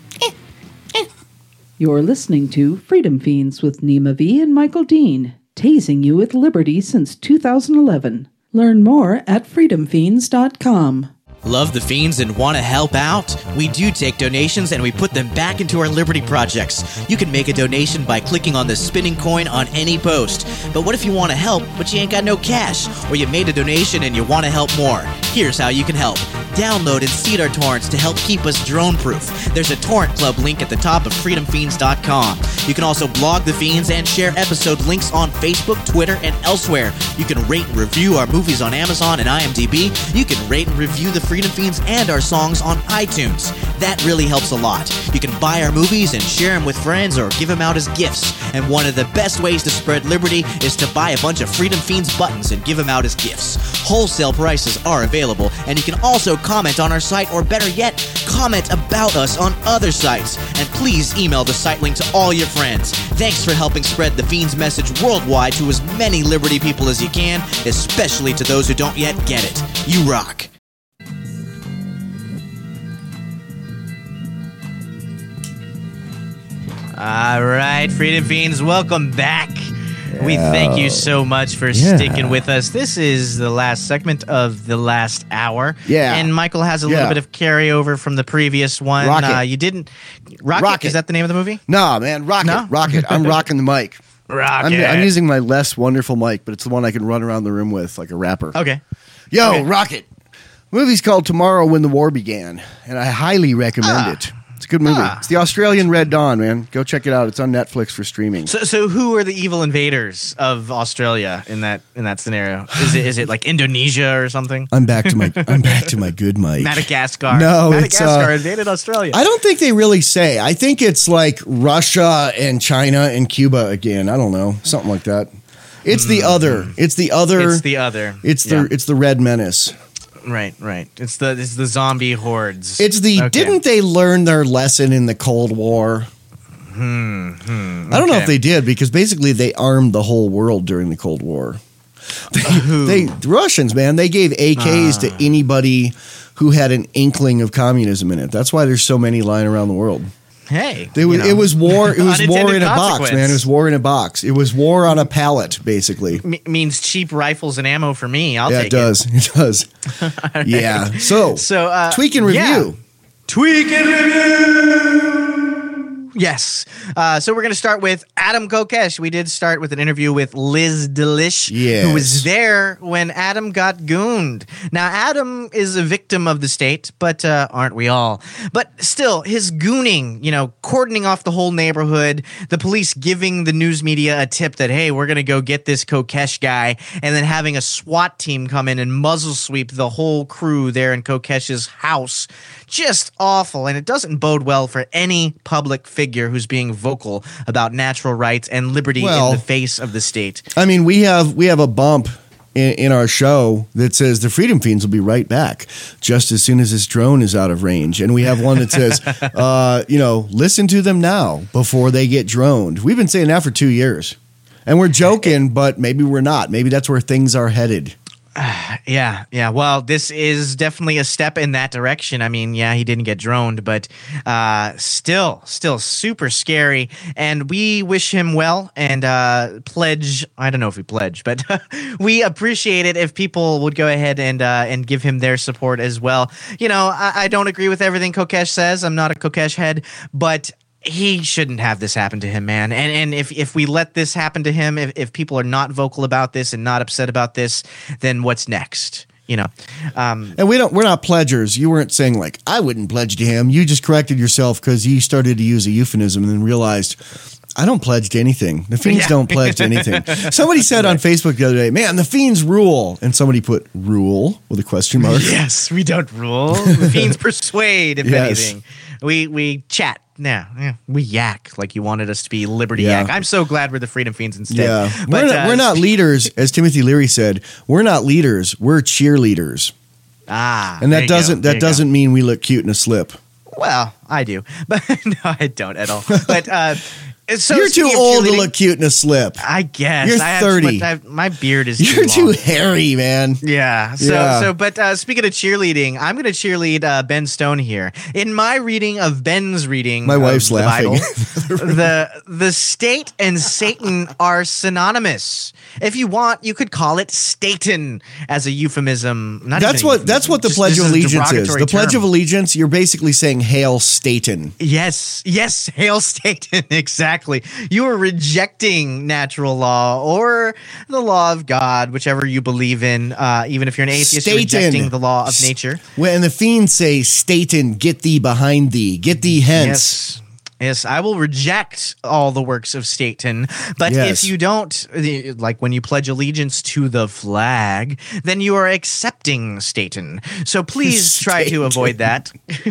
You're listening to Freedom Fiends with Nima V and Michael Dean, tasing you with liberty since two thousand eleven. Learn more at freedom fiends dot com. Love the Fiends and want to help out? We do take donations and we put them back into our Liberty projects. You can make a donation by clicking on the spinning coin on any post. But what if you want to help, but you ain't got no cash? Or you made a donation and you want to help more? Here's how you can help. Download and seed our torrents to help keep us drone-proof. There's a torrent club link at the top of freedom fiends dot com. You can also blog the Fiends and share episode links on Facebook, Twitter, and elsewhere. You can rate and review our movies on Amazon and IMDb. You can rate and review the Freedom Fiends and our songs on iTunes. That really helps a lot. You can buy our movies and share them with friends or give them out as gifts. And one of the best ways to spread liberty is to buy a bunch of Freedom Fiends buttons and give them out as gifts. Wholesale prices are available, and you can also comment on our site, or better yet, comment about us on other sites. And please email the site link to all your friends. Thanks for helping spread the Fiends message worldwide to as many liberty people as you can, especially to those who don't yet get it. You rock. All right, Freedom Fiends, welcome back. We thank you so much for Yeah. sticking with us. This is the last segment of the last hour. Yeah. And Michael has a Yeah. little bit of carryover from the previous one. Rocket. Uh, you didn't. Rocket, Rocket. Is that the name of the movie? Nah, man, rocket, No? rocket. I'm rocking the mic. Rocket. I'm, I'm using my less wonderful mic, but it's the one I can run around the room with like a rapper. Okay. Yo, Okay. rocket. Movie's called Tomorrow When the War Began, and I highly recommend Ah. it. It's a good movie. Ah. It's the Australian Red Dawn, man. Go check it out. It's on Netflix for streaming. So, so who are the evil invaders of Australia in that in that scenario? Is it is it like Indonesia or something? I'm back to my I'm back to my good mic. Madagascar. No, it's, Madagascar uh, invaded Australia. I don't think they really say. I think it's like Russia and China and Cuba again. I don't know. Something like that. It's the other. It's the other. It's the other. It's the Yeah. it's the Red Menace. Right, right. It's the it's the zombie hordes. It's the Okay. didn't they learn their lesson in the Cold War? Hmm. hmm I don't know okay. if they did because basically they armed the whole world during the Cold War. They, they the Russians, man, they gave A Ks to anybody who had an inkling of communism in it. That's why there's so many lying around the world. Hey, They, was- you know. it was war. It was war Unintended in a box, consequence. man. It was war in a box. It was war on a pallet, basically. M- means cheap rifles and ammo for me. I'll yeah, take it does. It, does. Yeah. So, So, uh, tweak and review. yeah. Tweak and review. Yes. Uh, so we're going to start with Adam Kokesh. We did start with an interview with Liz Delish, Yes. who was there when Adam got gooned. Now, Adam is a victim of the state, but uh, aren't we all? But still, his gooning, you know, cordoning off the whole neighborhood, the police giving the news media a tip that, hey, we're going to go get this Kokesh guy, and then having a SWAT team come in and muzzle sweep the whole crew there in Kokesh's house. Just awful, and it doesn't bode well for any public figure who's being vocal about natural rights and liberty Well- in the face of the state. I mean, we have we have a bump in, in our show that says the Freedom Fiends will be right back just as soon as this drone is out of range, and we have one that says, uh, you know, listen to them now before they get droned. We've been saying that for two years, and we're joking, but maybe we're not. Maybe that's where things are headed. Yeah, yeah. Well, this is definitely a step in that direction. I mean, yeah, he didn't get droned, but uh, still, still super scary. And we wish him well and uh, pledge. I don't know if we pledge, but we appreciate it if people would go ahead and uh, and give him their support as well. You know, I, I don't agree with everything Kokesh says. I'm not a Kokesh head, but he shouldn't have this happen to him, man. And and if, if we let this happen to him, if, if people are not vocal about this and not upset about this, then what's next? You know, um, And we don't. We're not pledgers. You weren't saying like I wouldn't pledge to him. You just corrected yourself because you started to use a euphemism and then realized I don't pledge to anything. The Fiends Yeah. don't pledge to anything. Somebody said on Facebook the other day, "Man, the Fiends rule," and somebody put "rule" with a question mark. yes, we don't rule. The Fiends persuade, if Yes. anything. We we chat. Yeah, yeah, we yak like you wanted us to be Liberty Yeah. Yak. I'm so glad we're the Freedom Fiends instead. Yeah, But, we're not, uh, we're not leaders, as Timothy Leary said. We're not leaders. We're cheerleaders, Ah, and there that you go, doesn't there that you go. doesn't mean we look cute in a slip. Well, I do, but no, I don't at all. But uh, so You're too speaking of old to cheerleading- look cute in a slip. I guess You're I have- thirty. but I have- my beard is You're too, long. too hairy, man. Yeah. So, Yeah. so, but uh, speaking of cheerleading, I'm going to cheerlead uh, Ben Stone here. In my reading of Ben's reading, My of wife's the laughing. Bible, the the state and Satan are synonymous. If you want, you could call it Staten as a euphemism. Not That's even a what euphemism, that's what the just- Pledge just of as a Allegiance is. derogatory The Pledge term. of Allegiance. You're basically saying "Hail Staten." Yes, yes, hail Staten, exactly. You are rejecting natural law or the law of God, whichever you believe in. Uh, even if you're an atheist, you're Staten. rejecting the law of nature. When the Fiends say "Staten, get thee behind thee, get thee hence." Yes. Yes, I will reject all the works of Satan. But Yes. if you don't, uh, like when you pledge allegiance to the flag, then you are accepting Satan. So please try to Staten. avoid that.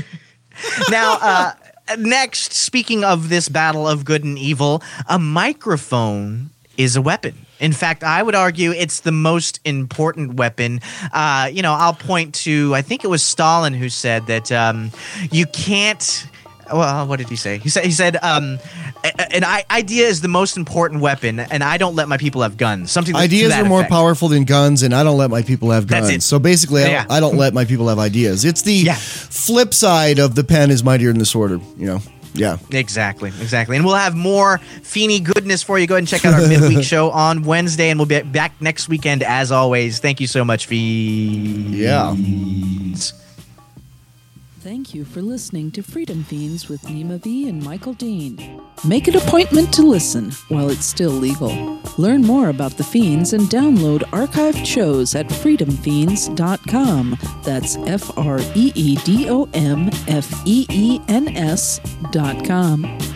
Now, uh, next, speaking of this battle of good and evil, a microphone is a weapon. In fact, I would argue it's the most important weapon. Uh, you know, I'll point to, I think it was Stalin who said that um, you can't. Well, what did he say? He said, he said, um, a- an i- idea is the most important weapon, and I don't let my people have guns. Something to Ideas that are more effect. powerful than guns, and I don't let my people have That's guns. it. So basically, I, Yeah. don't, I don't let my people have ideas. It's the flip side of the pen is mightier than the sword. Or, you know, yeah. Exactly, exactly. And we'll have more Feeny goodness for you. Go ahead and check out our midweek show on Wednesday, and we'll be back next weekend as always. Thank you so much, Fiends. Yeah. Thank you for listening to Freedom Fiends with Nima V and Michael Dean. Make an appointment to listen while it's still legal. Learn more about the Fiends and download archived shows at freedom fiends dot com. That's F R E E D O M F E E N S dot com.